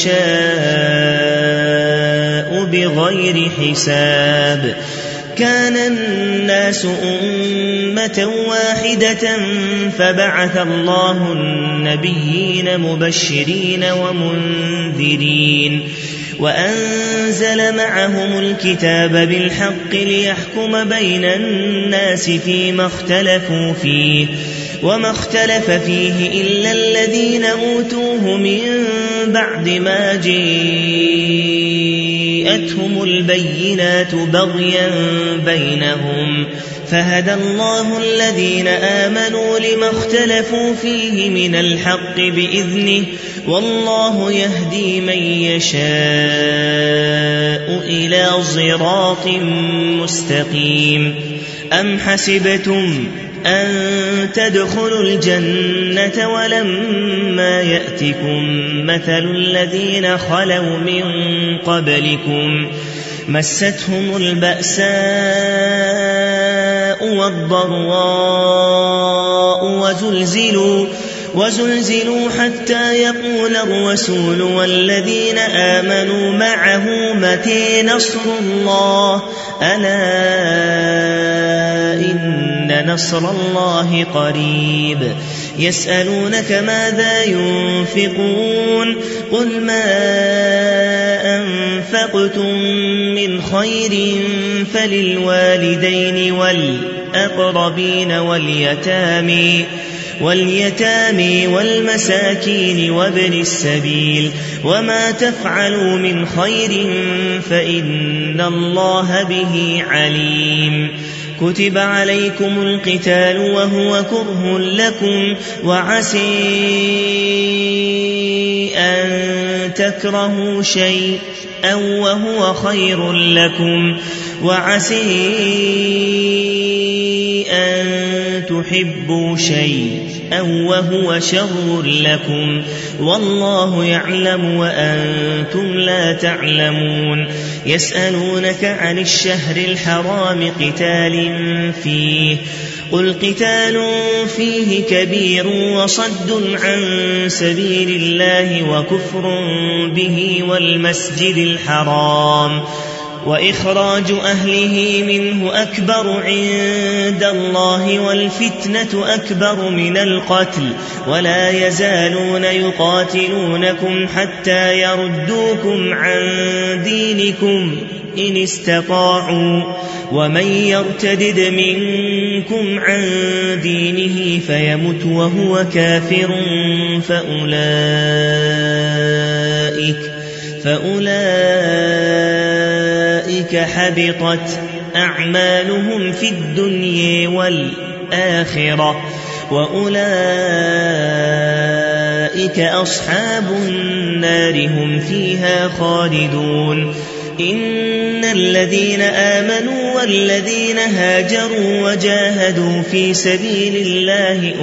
يشاء بغير حساب كان الناس أمة واحدة فبعث الله النبيين مبشرين ومنذرين وأنزل معهم الكتاب بالحق ليحكم بين الناس فيما اختلفوا فيه وما اختلف فيه إلا الذين أوتوه من بعد ما جاءتهم البينات بغيا بينهم فهدى الله الذين آمنوا لما اختلفوا فيه من الحق بإذنه والله يهدي من يشاء إلى صراط مستقيم أم حسبتم أن تدخلوا الجنة ولما يأتكم مثل الذين خلوا من قبلكم مستهم البأساء والضراء وزلزلوا وزلزلوا حتى يقول الرسول والذين آمنوا معه متى نصر الله ألا إن نصر الله قريب يسألونك ماذا ينفقون قل ما أنفقتم من خير فللوالدين والأقربين واليتامى واليتامى والمساكين وابن السبيل وما تفعلوا من خير فإن الله به عليم كتب عليكم القتال وهو كره لكم وعسى أن تكرهوا شيئا وهو خير لكم وعسى أن تحبوا شيئا وهو شر لكم والله يعلم وأنتم لا تعلمون يسألونك عن الشهر الحرام قتال فيه قل قتال فيه كبير وصد عن سبيل الله وكفر به والمسجد الحرام وإخراج أهله منه أكبر عند الله والفتنة أكبر من القتل ولا يزالون يقاتلونكم حتى يردوكم عن دينكم إن استطاعوا ومن يرتدد منكم عن دينه فيمت وهو كافر فأولئك فأولئك حبطت أعمالهم في الدنيا والآخرة وأولئك أصحاب النار هم فيها خالدون إن الذين آمنوا والذين هاجروا وجاهدوا في سبيل الله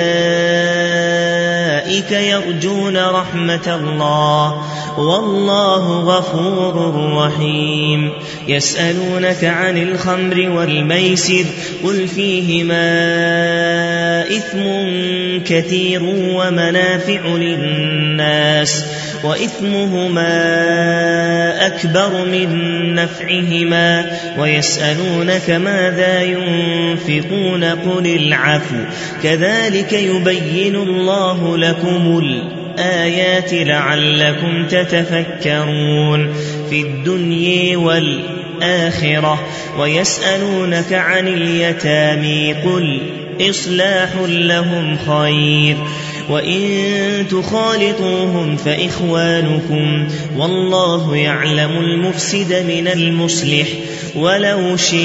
أولئك يرجون رحمة الله والله غفور رحيم يسألونك عن الخمر والميسر قل فيهما إثم كثير ومنافع للناس وإثمهما أكبر من نفعهما ويسألونك ماذا ينفقون قل العفو كذلك يبين الله لكم الآيات لعلكم تتفكرون في الدنيا والآخرة ويسألونك عن اليتامى قل إصلاح لهم خير وإن تخالطوهم فإخوانكم والله يعلم المفسد من المصلح ولو شاء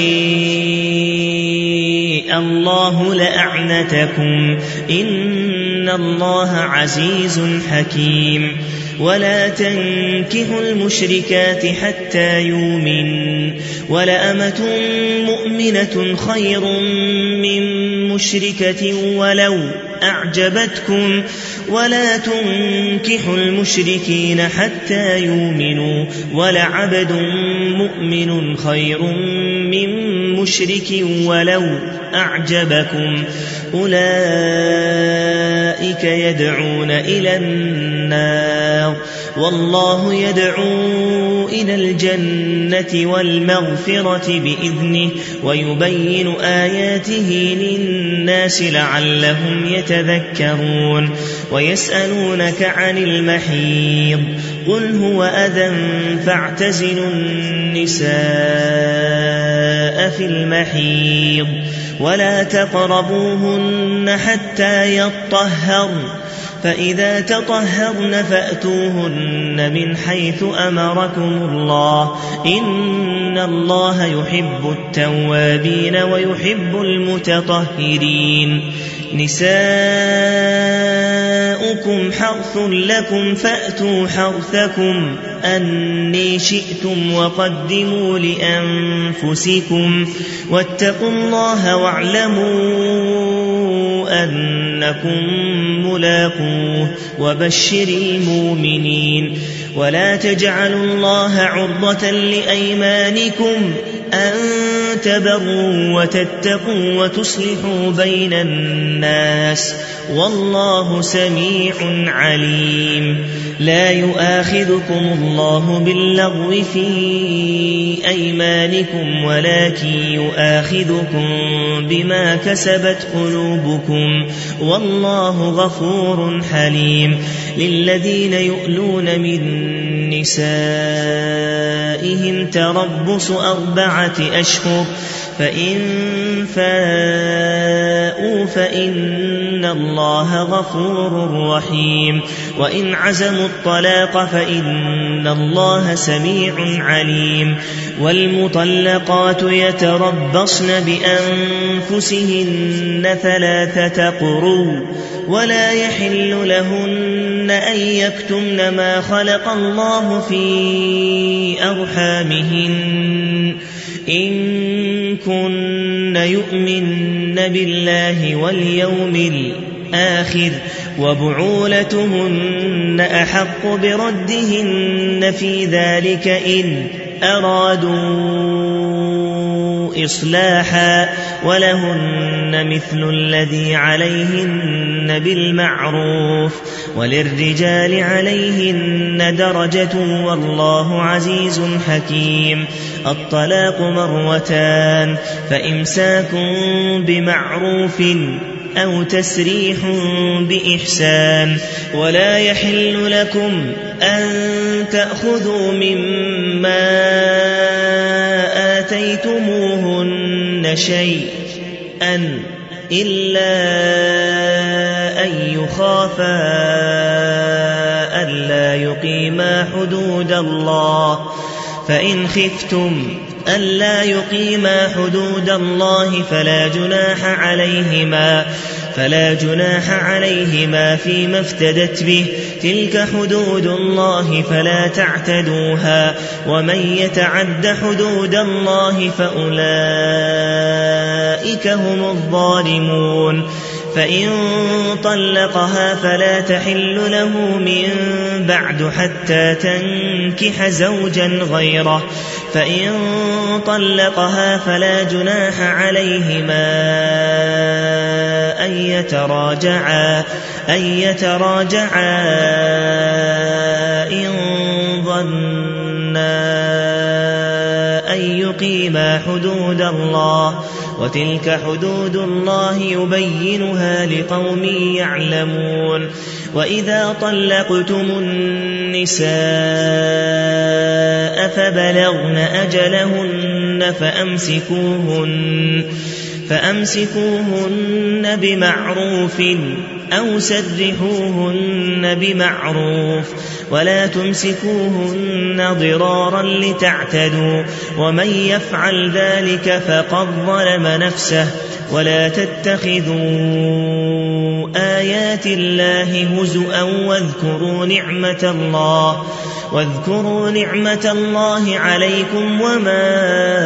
الله لأعنتكم إن الله عزيز حكيم ولا تنكحوا المشركات حتى يؤمنوا ولأمة مؤمنة خير من مشركة ولو أعجبتكم ولا تنكحوا المشركين حتى يؤمنوا ولعبد مؤمن خير من مشرك ولو أعجبكم أولئك يدعون إلى النار والله يدعو إلى الجنة والمغفرة بإذنه ويبين آياته للناس لعلهم يتذكرون ويسألونك عن المحيض قل هو أذى فاعتزلوا النساء في المحيض ولا تقربوهن حتى يطهرن فإذا تطهرن فأتوهن من حيث أمركم الله إن الله يحب التوابين ويحب المتطهرين نساؤكم حرث لكم فأتوا حرثكم أني شئتم وقدموا لأنفسكم واتقوا الله واعلموا أنكم ملاقوه وبشر المؤمنين ولا تجعلوا الله عرضة لأيمانكم أن تبروا وتتقوا وتصلحوا بين الناس والله سميع عليم لا يؤاخذكم الله باللغو في أيمانكم ولكن يؤاخذكم بما كسبت قلوبكم والله غفور حليم للذين يؤلون من نسائهم تربص أربعة أشهر فإن فاءوا فإن الله غفور رحيم وإن عزموا الطلاق فإن الله سميع عليم والمطلقات يتربصن بأنفسهن ثلاثة قروء ولا يحل لهن أن يكتمن ما خلق الله في أرحامهن إن كن يؤمن بالله واليوم الآخر وبعولتهن أحق بردهن في ذلك إن أرادوا إصلاحا ولهن مثل الذي عليهن بالمعروف وللرجال عليهن درجة والله عزيز حكيم الطلاق مرتان فإمساك بمعروف أو تسريح بإحسان ولا يحل لكم أن تأخذوا مما آتيتموهن شيئا إلا أن يخافا ألا يقيما حدود الله فإن خفتم ألا يقيما حدود الله فلا جناح عليهما فلا جناح عليهما فيما افتدت به تلك حدود الله فلا تعتدوها ومن يتعد حدود الله فأولئك هم الظالمون فإن طلقها فلا تحل له من بعد حتى تنكح زوجا غيره فإن طلقها فلا جناح عليهما أن يتراجعا أن يتراجعا إن ظنا أن يقيما حدود الله وتلك حدود الله يبينها لقوم يعلمون وإذا طلقتم النساء فبلغن أجلهن فأمسكوهن فأمسكوهن بمعروف أو سرحوهن بمعروف ولا تمسكوهن ضرارا لتعتدوا ومن يفعل ذلك فقد ظلم نفسه ولا تتخذوا آيات الله هزؤا واذكروا نعمة الله واذكروا نعمة الله عليكم وما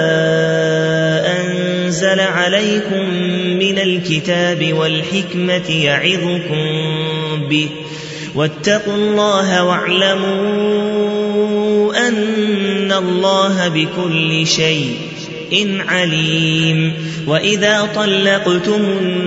أنزل عليكم من الكتاب والحكمة يعظكم به واتقوا الله واعلموا أن الله بكل شيء إن عليم وإذا طلقتم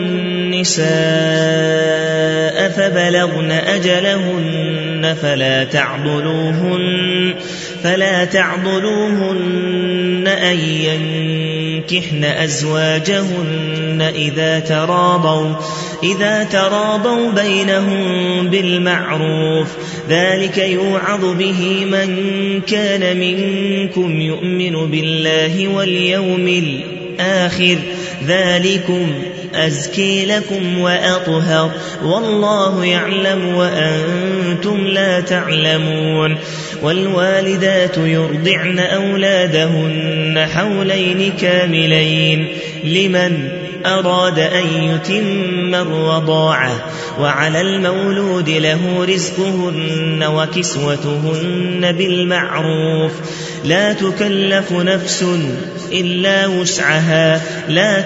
النساء فبلغن أجلهن فلا تعضلوهن فلا تعضلوهن أن ينكحن أزواجهن إذا تراضوا إذا تراضوا بينهم بالمعروف ذلك يوعظ به من كان منكم يؤمن بالله واليوم الآخر ذلكم أزكي لكم وأطهر والله يعلم وأنتم لا تعلمون والوالدات يرضعن أولادهن حولين كاملين لمن أراد أن يتم الرضاعة وعلى المولود له رزقهن وكسوتهن بالمعروف لا تكلف نفس إلا وسعها لا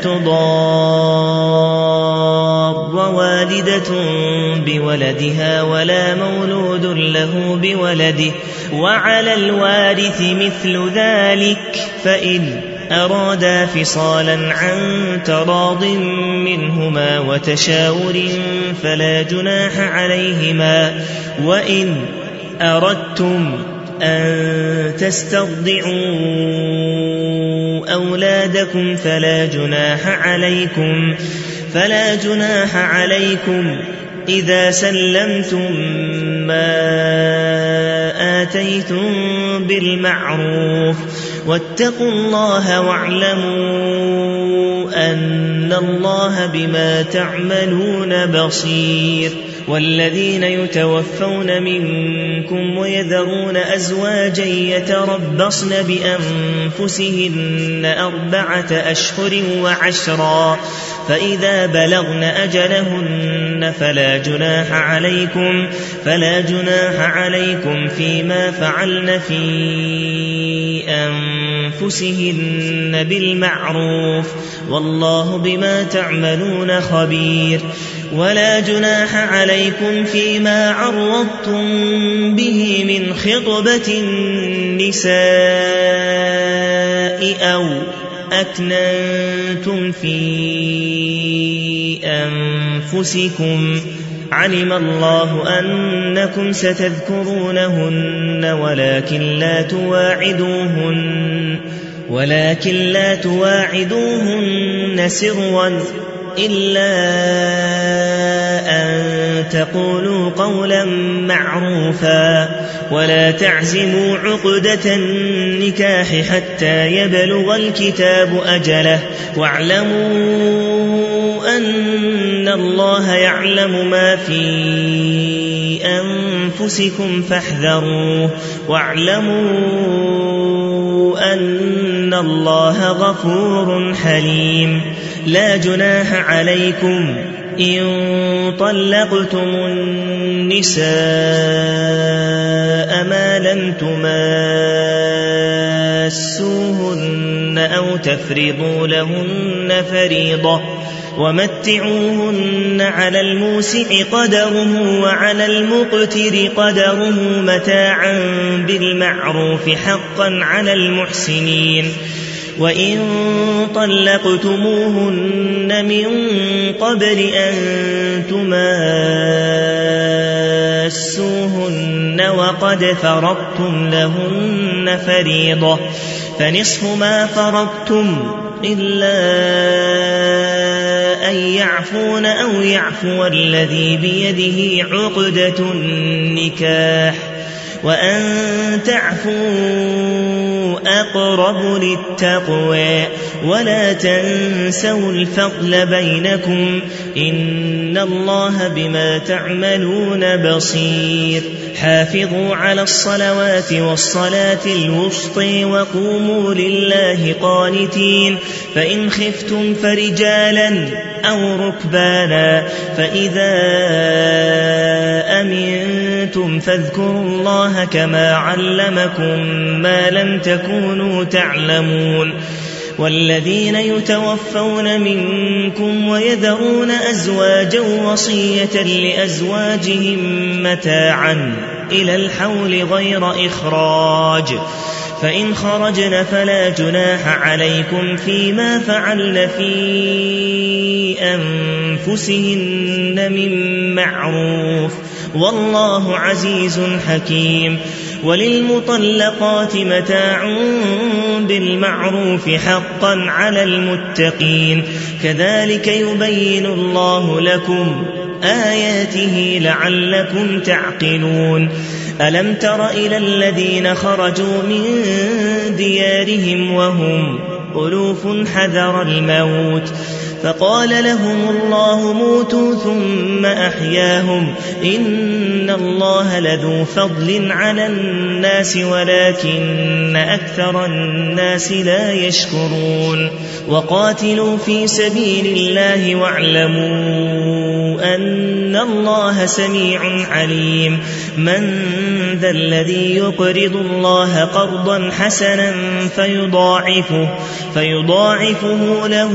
تضار والدة بولدها ولا مولود له بولده وعلى الوارث مثل ذلك فإن أرادا فصالا عن تراض منهما وتشاور فلا جناح عليهما وإن أردتم أن تسترضعوا أولادكم فلا جناح عليكم فلا جناح عليكم إذا سلمتم ما آتيتم بالمعروف واتقوا الله واعلموا أن الله بما تعملون بصير والذين يتوفون منكم ويذرون أزواجا يتربصن بأنفسهن أربعة أشهر وعشرا فإذا بلغن أجلهن فلا جناح عليكم فلا جناح عليكم فيما فعلن في أنفسهن بالمعروف والله بما تعملون خبير ولا جناح عليكم فيما عرضتم به من خطبة النساء أو أكننتم في أنفسكم علم الله أنكم ستذكرونهن ولكن لا تواعدوهن ولكن لا تواعدوهن سرا إلا أن تقولوا قولا معروفا ولا تعزموا عقدة النكاح حتى يبلغ الكتاب أجله واعلموا أن الله يعلم ما في أنفسكم فاحذروه واعلموا أن إن الله غفور حليم. لا جناح عليكم إن طلقتم النساء ما لم تماسوهن أو تفرضوا لهن فريضة ومتعوهن على الموسع قدره وعلى المقتر قدره متاعا بالمعروف حقا على المحسنين. وإن طلقتموهن من قبل أن تماسوهن وقد فرضتم لهن فريضة فنصف ما فرضتم إلا أن يعفون أو يعفو الذي بيده عقدة النكاح وأن تعفوا أقرب للتقوى ولا تنسوا الفضل بينكم إن الله بما تعملون بصير. حافظوا على الصلوات والصلاة الوسطى وقوموا لله قانتين. فإن خفتم فرجالا أو ركبانا فإذا أمنتم فاذكروا الله كما علمكم ما لم تكونوا تعلمون. والذين يتوفون منكم ويذرون أزواجا وصية لأزواجهم متاعا إلى الحول غير إخراج فإن خرجن فلا جناح عليكم فيما فعلن في أنفسهن من معروف والله عزيز حكيم. وللمطلقات متاع بالمعروف حقا على المتقين كذلك يبين الله لكم آياته لعلكم تعقلون. ألم تر إلى الذين خرجوا من ديارهم وهم ألوف حذر الموت فقال لهم الله موتوا ثم أحياهم إن الله لذو فضل على الناس ولكن أكثر الناس لا يشكرون. وقاتلوا في سبيل الله واعلموا أن الله سميع عليم. من ذا الذي يقرض الله قرضا حسنا فيضاعفه, فيضاعفه له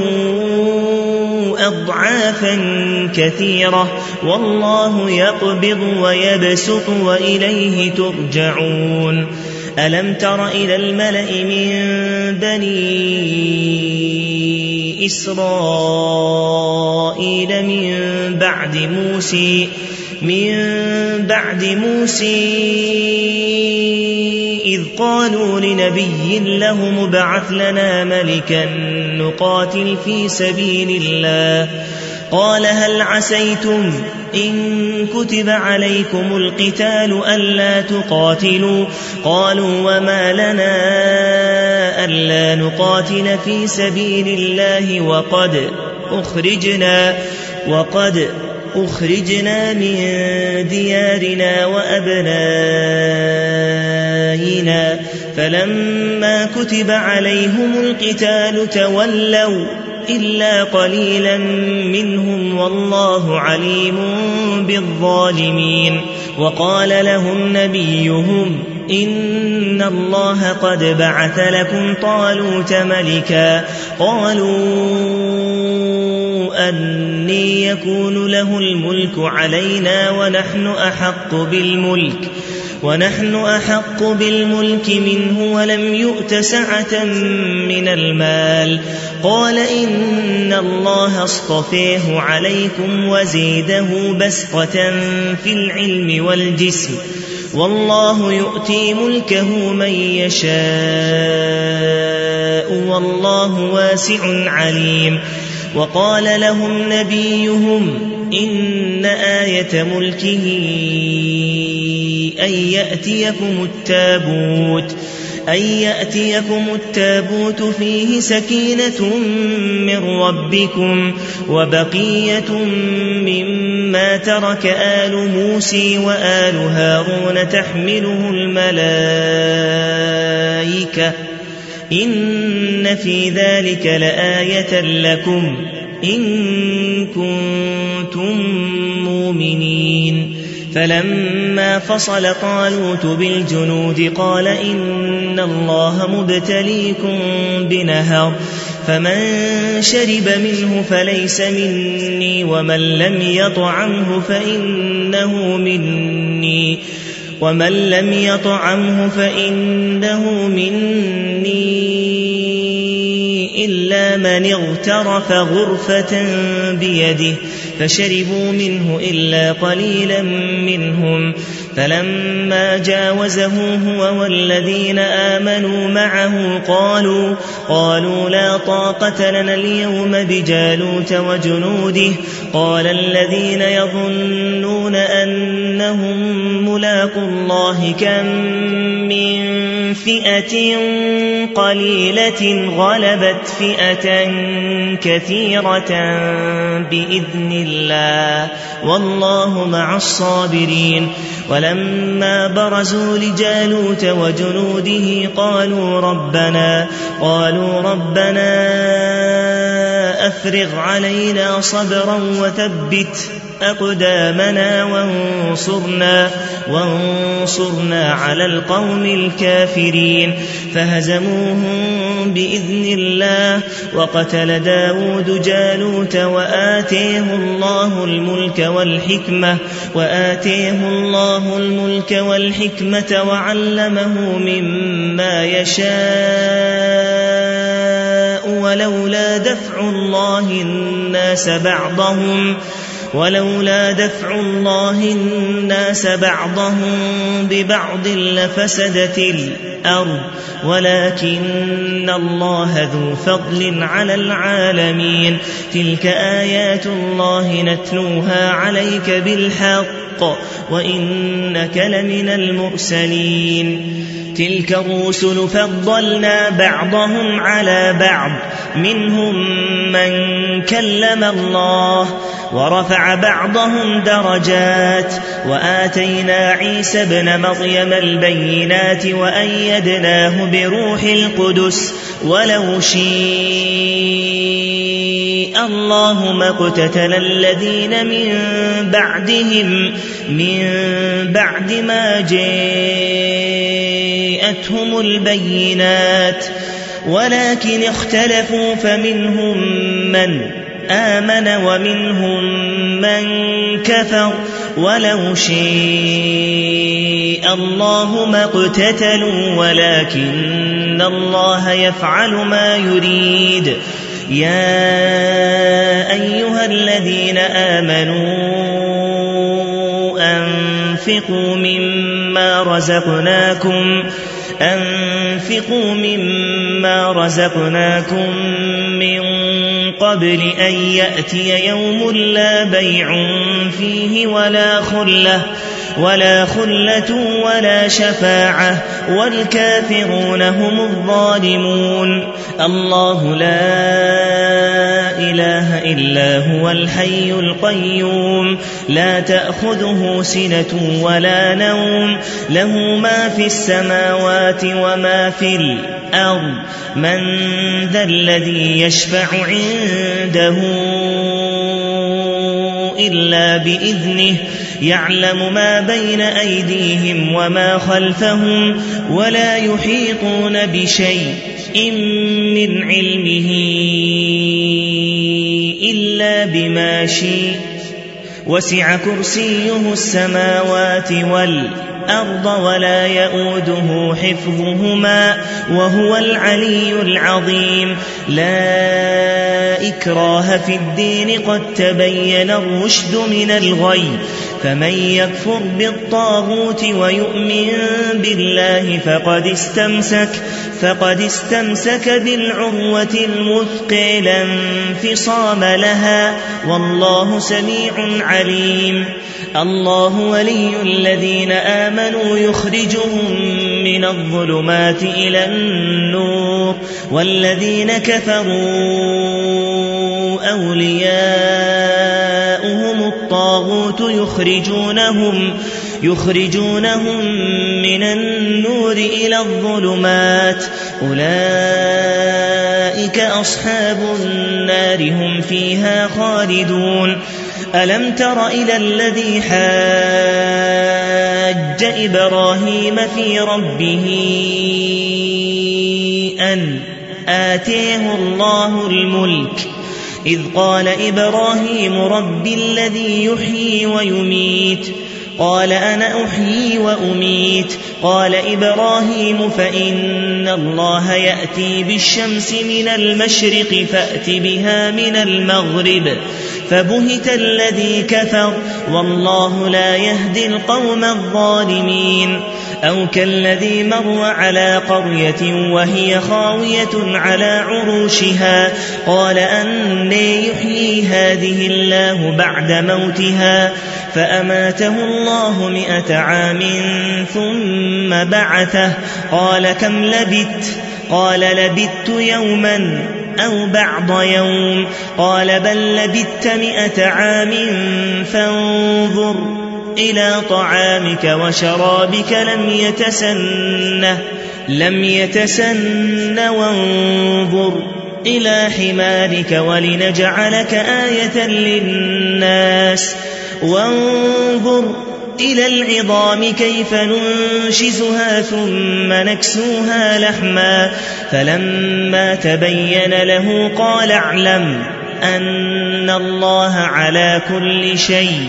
أضعافا كثيرة والله يقبض ويبسط وإليه ترجعون. ألم تر إلى الملأ من بني إسرائيل من بعد موسى من بعد موسى إذ قالوا لنبي له ابعث لنا ملكا نقاتل في سبيل الله قال هل عسيتم إن كتب عليكم القتال ألا تقاتلوا قالوا وما لنا ألا نقاتل في سبيل الله وقد أخرجنا وقد أخرجنا من ديارنا وأبنائنا فلما كتب عليهم القتال تولوا إلا قليلا منهم والله عليم بالظالمين. وقال لهم نبيهم إن الله قد بعث لكم طالوت ملكا قالوا أني يكون له الملك علينا ونحن أحق بالملك ونحن أحق بالملك منه ولم يؤت سعة من المال قال إن الله اصطفيه عليكم وزيده بسطة في العلم والجسم والله يؤتي ملكه من يشاء والله واسع عليم. وقال لهم نبيهم إن آية ملكه أن يأتيكم التابوت أن يأتيكم التابوت فيه سكينة من ربكم وبقية مما ترك آل موسى وآل هارون تحمله الملائكة إن في ذلك لآية لكم إن كنتم مؤمنين فلما فصل طالوت بالجنود قال إن الله مبتليكم بنهر فمن شرب منه فليس مني ومن لم يطعمه فإنه مني ومن لم يطعمه فإنه مني إلا من اغترف غرفة بيده فشربوا منه إلا قليلا منهم فلما جاوزه هو والذين آمنوا معه قالوا قالوا لا طاقة لنا اليوم بجالوت وجنوده قال الذين يظنون أنهم ملاقو الله كم من فئة قليلة غلبت فئة كثيرة بإذن الله والله مع الصابرين ولما برزوا لجالوت وجنوده قالوا ربنا قالوا ربنا أفرغ علينا صبرا وثبت أقدامنا وانصرنا وانصرنا على القوم الكافرين فهزموهم بإذن الله وقتل داود جالوت وآتيه الله الملك والحكمة وآتيه الله الملك والحكمة وعلمه مما يشاء ولولا دفع الله الناس بعضهم ولولا دفع الله الناس بعضهم ببعض لفسدت الأرض ولكن الله ذو فضل على العالمين تلك آيات الله نتلوها عليك بالحق وإنك لمن المرسلين تلك الرسل فضلنا بعضهم على بعض منهم من كلم الله ورفع بعضهم درجات وآتينا عيسى ابن مريم البينات وأيدناه بروح القدس ولو شاء الله ما اقتتل الذين من بعدهم من بعد ما جاءتهم البينات ولكن اختلفوا فمنهم من آمن ومنهم من كفر ولو شاء الله ما اقتتلوا ولكن الله يفعل ما يريد يا أيها الذين آمنوا أنفقوا مما رزقناكم أنفقوا مما رزقناكم من قبل أن يأتي يوم لا بيع فيه ولا خلة ولا خلة ولا شفاعة والكافرون هم الظالمون الله لا إله إلا هو الحي القيوم لا تأخذه سنة ولا نوم له ما في السماوات وما في الأرض من ذا الذي يشفع عنده إلا بإذنه يعلم ما بين أيديهم وما خلفهم ولا يحيطون بشيء من علمه إلا بما شاء وسع كرسيه السماوات والأرض ولا يؤوده حفظهما وهو العلي العظيم لا إكراه في الدين قد تبين الرشد من الغي فمن يكفر بالطاغوت ويؤمن بالله فقد استمسك فقد استمسك بالعروة المثقى لا انفصام لها والله سميع عليم الله ولي الذين آمنوا يخرجهم من الظلمات إلى النور والذين كفروا أولياؤهم الطاغوت يخرجونهم يخرجونهم من النور إلى الظلمات أولئك أصحاب النار هم فيها خالدون ألم تر إلى الذي حاج إبراهيم في ربه أن آتيه الله الملك إذ قال إبراهيم رب الذي يحيي ويميت قال أنا أحيي وأميت قال إبراهيم فإن الله يأتي بالشمس من المشرق فأت بها من المغرب فبهت الذي كفر والله لا يهدي القوم الظالمين أو كالذي مر على قرية وهي خاوية على عروشها قال أنى يحيي هذه الله بعد موتها فأماته الله مئة عام ثم بعثه قال كم لبثت قال لبثت يوما أو بعض يوم قال بل لبثت مئة عام فانظر إلى طعامك وشرابك لم يتسنه لم يتسن وانظر إلى حمارك ولنجعلك آية للناس وانظر إلى العظام كيف ننشزها ثم نكسوها لحما فلما تبين له قال اعلم أن الله على كل شيء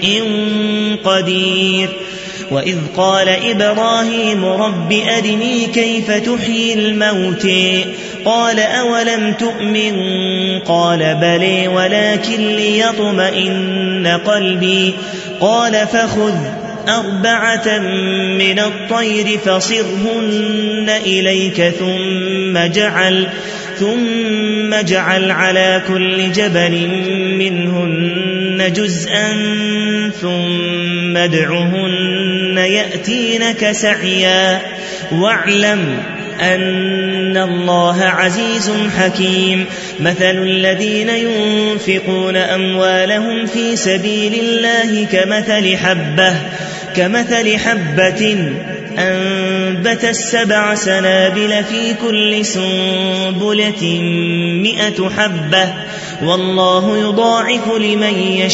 قدير وإذ قال إبراهيم رب أرني كيف تحيي الموت قال أولم تؤمن قال بلى ولكن ليطمئن قلبي قال فخذ أربعة من الطير فصرهن إليك ثم جعل ثم اجعل على كل جبل منهن جزءا ثم ادعهن يأتينك سعيا واعلم أن الله عزيز حكيم مثل الذين ينفقون أموالهم في سبيل الله كمثل حبة كمثل حبة أنبت السبع سنابل في كل سنبلة مئة حبة والله يضاعف لمن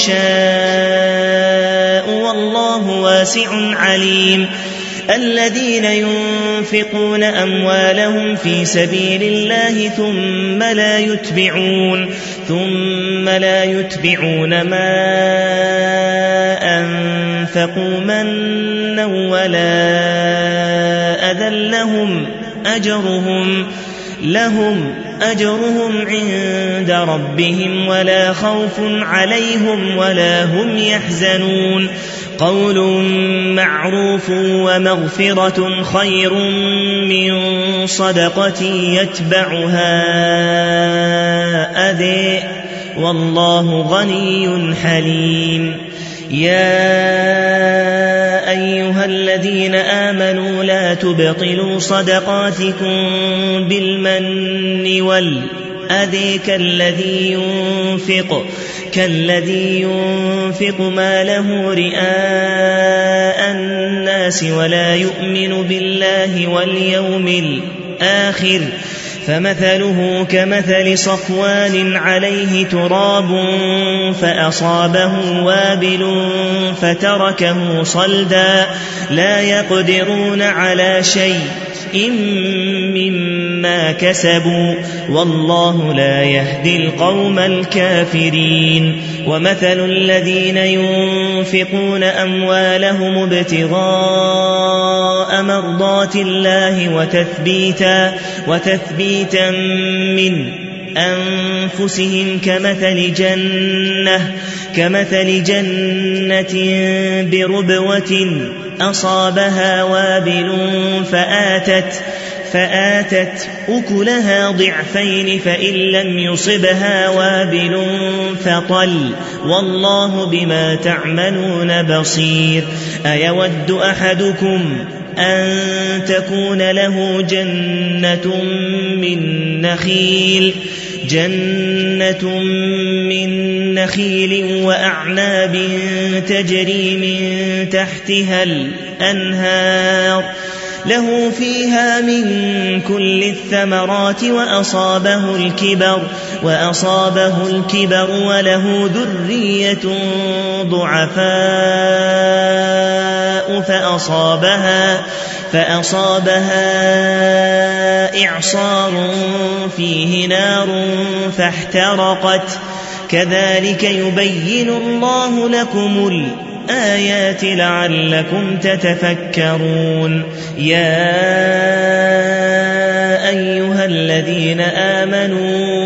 يشاء والله واسع عليم الذين ينفقون أموالهم في سبيل الله ثم لا يتبعون ثم لا يتبعون ما أنفقوا منا ولا أذى لهم أجرهم لهم أجرهم عند ربهم ولا خوف عليهم ولا هم يحزنون قول معروف ومغفرة خير من صدقة يتبعها أذى والله غني حليم يا أيها الذين آمنوا لا تبطلوا صدقاتكم بالمن والأذى كالذي ينفق كالذي ينفق ماله رئاء الناس ولا يؤمن بالله واليوم الآخر فمثله كمثل صفوان عليه تراب فأصابه وابل فتركه صلدا لا يقدرون على شيء مما كسبوا والله لا يهدي القوم الكافرين ومثل الذين ينفقون أموالهم ابتغاء مرضات الله وتثبيتا, وتثبيتا من أنفسهم كمثل جنة كمثل جنة بربوة أصابها وابل فآتت فآتت أكلها ضعفين فإن لم يصبها وابل فطل والله بما تعملون بصير أيود أحدكم أن تكون له جنة من نخيل جنة من نخيل وأعناب تجري من تحتها الأنهار له فيها من كل الثمرات وأصابه الكبر وأصابه الكبر وله ذرية ضعفاء فأصابها فأصابها إعصار فيه نار فاحترقت كذلك يبين الله لكم الآيات لعلكم تتفكرون. يا أيها الذين آمنوا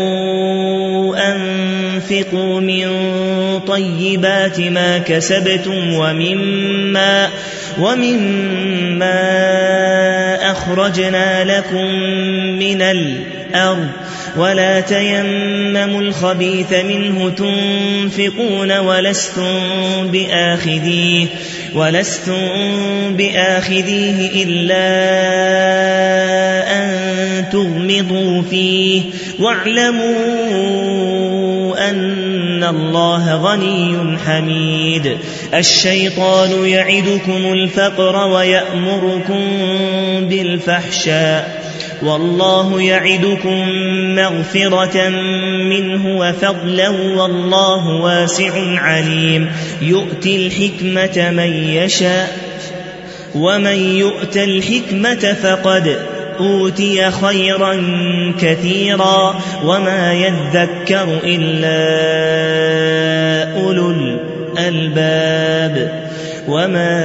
أنفقوا من طيبات ما كسبتم ومما ومما أخرجنا لكم من الأرض ولا تيمموا الخبيث منه تنفقون ولستم بآخذيه ولستم بآخذيه إلا أن تغمضوا فيه واعلموا أن الله غني حميد. الشيطان يعدكم الفقر ويأمركم بالفحشاء والله يعدكم مغفرة منه وفضلا والله واسع عليم. يؤتي الحكمة من يشاء ومن يؤت الحكمة فقد أوتي خيرا كثيرا وما يذكر إلا أولو الألباب. وما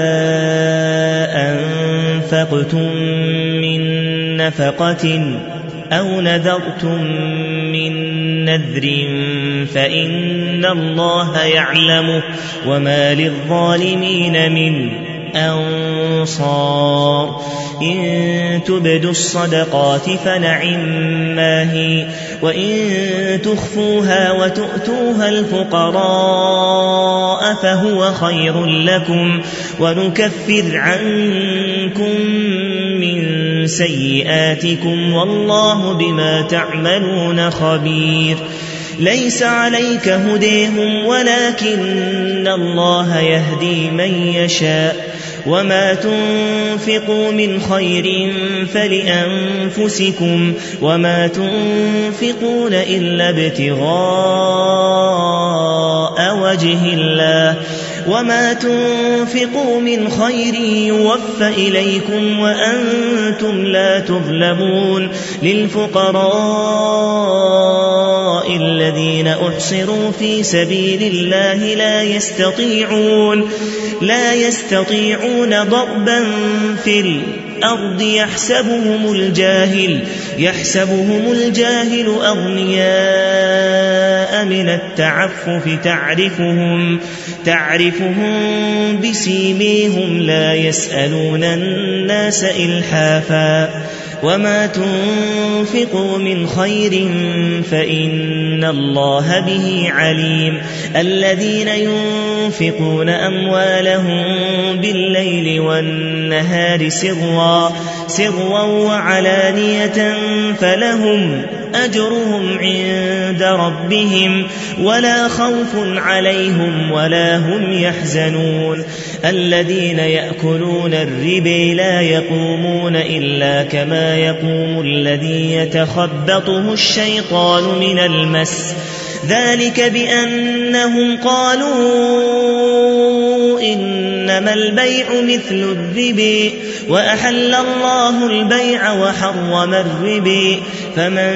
أنفقتم من نفقة أو نذرتم من نذر فإن الله يعلمه وما للظالمين من أنصار. إن تبدوا الصدقات فنعما هي وإن تخفوها وتؤتوها الفقراء فهو خير لكم ونكفر عنكم من سيئاتكم والله بما تعملون خبير. ليس عليك هديهم ولكن الله يهدي من يشاء وما تنفقوا من خير فلأنفسكم وما تنفقون إلا ابتغاء وجه الله وما تنفقوا من خير يوفى إليكم وأنتم لا تظلمون. للفقراء الذين أحصروا في سبيل الله لا يستطيعون لا يستطيعون ضربا في الأرض يحسبهم الجاهل يحسبهم الجاهل أغنياء من التعفف تعرفهم تعرفهم بسيميهم لا يسألون الناس إلحافا. وما تنفقوا من خير فإن الله به عليم. الذين ينفقون أموالهم بالليل والنهار سرا سرا وعلانية فلهم أجرهم عند ربهم ولا خوف عليهم ولا هم يحزنون. الذين يأكلون الربا لا يقومون إلا كما يقوم الذي يتخبطه الشيطان من المس ذلك بأنهم قالوا إنما البيع مثل الربا وأحل الله البيع وحرم الربا. فمن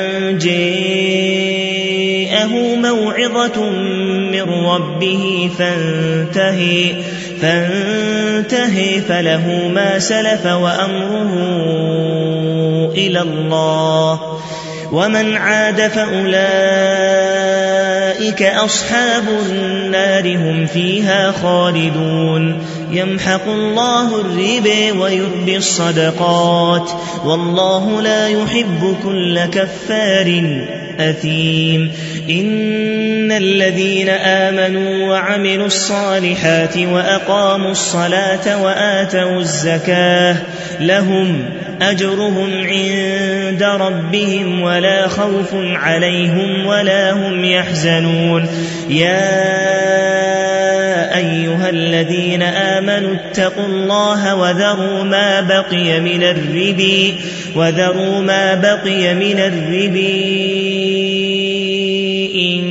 جاءه موعظة من ربه فانتهي فانتهي فله ما سلف وأمره إلى الله ومن عاد فأولئك أصحاب النار هم فيها خالدون. يمحق الله الربا ويربي الصدقات والله لا يحب كل كفار أثيم. إن الذين آمنوا وعملوا الصالحات وأقاموا الصلاة وآتوا الزكاة لهم أجرهم عند ربهم ولا خوف عليهم ولا هم يحزنون. يا أيها الذين آمنوا اتقوا الله وذروا ما بقي من الربا وذروا ما بقي من الربا إن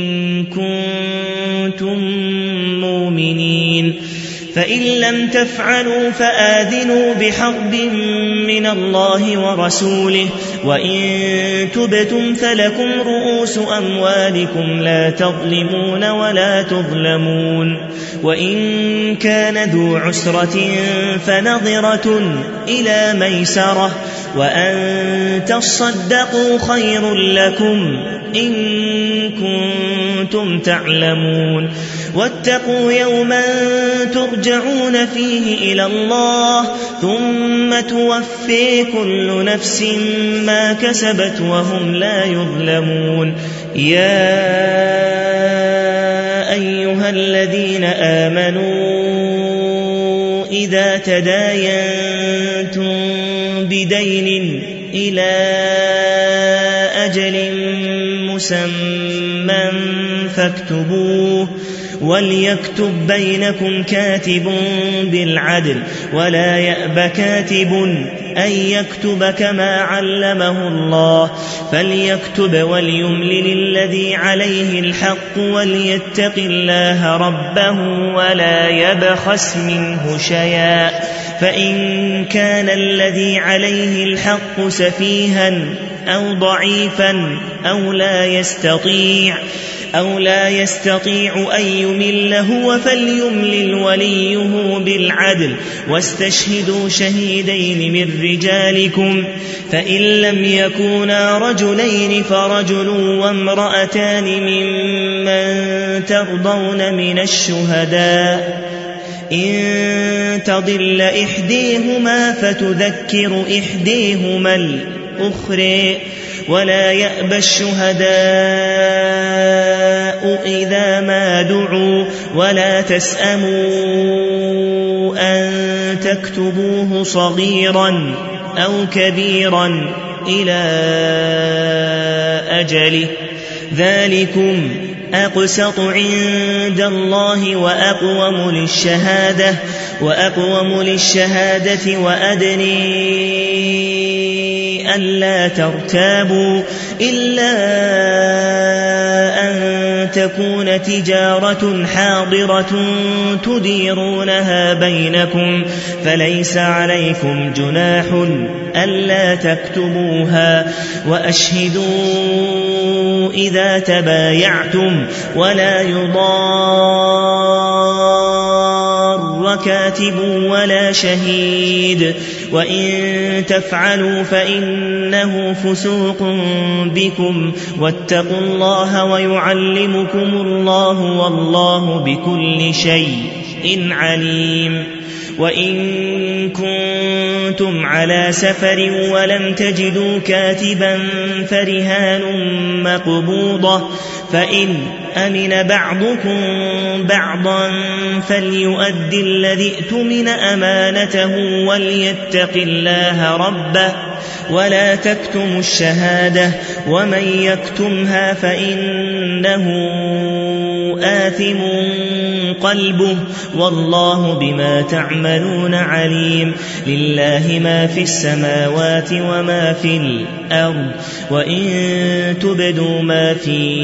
كنتم مؤمنين فإن لم تفعلوا فآذنوا بحرب من الله ورسوله وإن تبتم فلكم رؤوس أموالكم لا تظلمون ولا تظلمون وإن كان ذو عسرة فنظرة إلى ميسرة وأن تصدقوا خير لكم إن كنتم تعلمون واتقوا يوما ترجعون فيه إلى الله ثم توفي كل نفس ما كسبت وهم لا يظلمون يا أيها الذين آمنوا إذا تداينتم بدين إلى أجل مسمى فاكتبوه وليكتب بينكم كاتب بالعدل ولا يأب كاتب أن يكتب كما علمه الله فليكتب وليملل الذي عليه الحق وليتق الله ربه ولا يبخس منه شيئا فإن كان الذي عليه الحق سفيها أو ضعيفا أو لا يستطيع أو لا يستطيع أن يمل هو فليملل وليه بالعدل واستشهدوا شهيدين من رجالكم فإن لم يكونا رجلين فرجل وامرأتان ممن ترضون من الشهداء إن تضل إحديهما فتذكر إحديهما الأخرى ولا يأبى الشهداء إذا ما دعوا ولا تسأموا أن تكتبوه صغيرا أو كبيرا إلى أجله ذلكم أقسط عند الله وأقوم للشهادة وأقوم للشهادة وأدني ألا ترتابوا إلا أن تكون تجارة حاضرة تديرونها بينكم فليس عليكم جناح ألا تكتبوها وأشهدوا إذا تبايعتم ولا يضار كاتب ولا شهيد وإن تفعلوا فإنه فسوق بكم واتقوا الله ويعلمكم الله والله بكل شيء عليم وإن كنتم على سفر ولم تجدوا كاتبا فرهان مقبوضة فإن أمن بعضكم بعضا فليؤدي الذي ائتمن أمانته وليتق الله ربه ولا تكتموا الشهادة ومن يكتمها فإنه آثم قلبه والله بما تعملون عليم لله ما في السماوات وما في الأرض وإن تبدوا ما في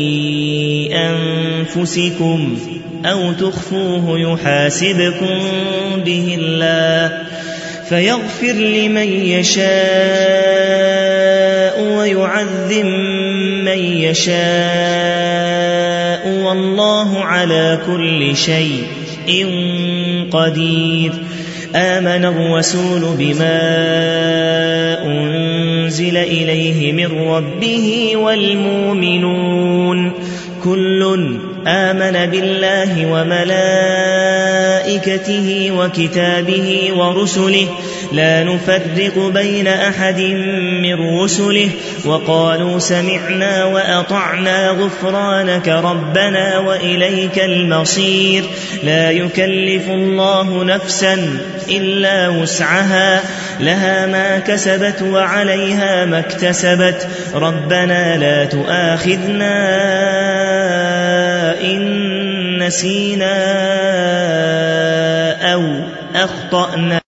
أنفسكم أو تخفوه يحاسبكم به الله فيغفر لمن يشاء ويعذب من يشاء والله على كل شيء قدير آمن الرسول بما أنزل إليه من ربه والمؤمنون كل آمن بالله وملائكته وكتابه ورسله لا نفرق بين أحد من رسله وقالوا سمعنا وأطعنا غفرانك ربنا وإليك المصير لا يكلف الله نفسا إلا وسعها لها ما كسبت وعليها ما اكتسبت ربنا لا تؤاخذنا إن نسينا أو أخطأنا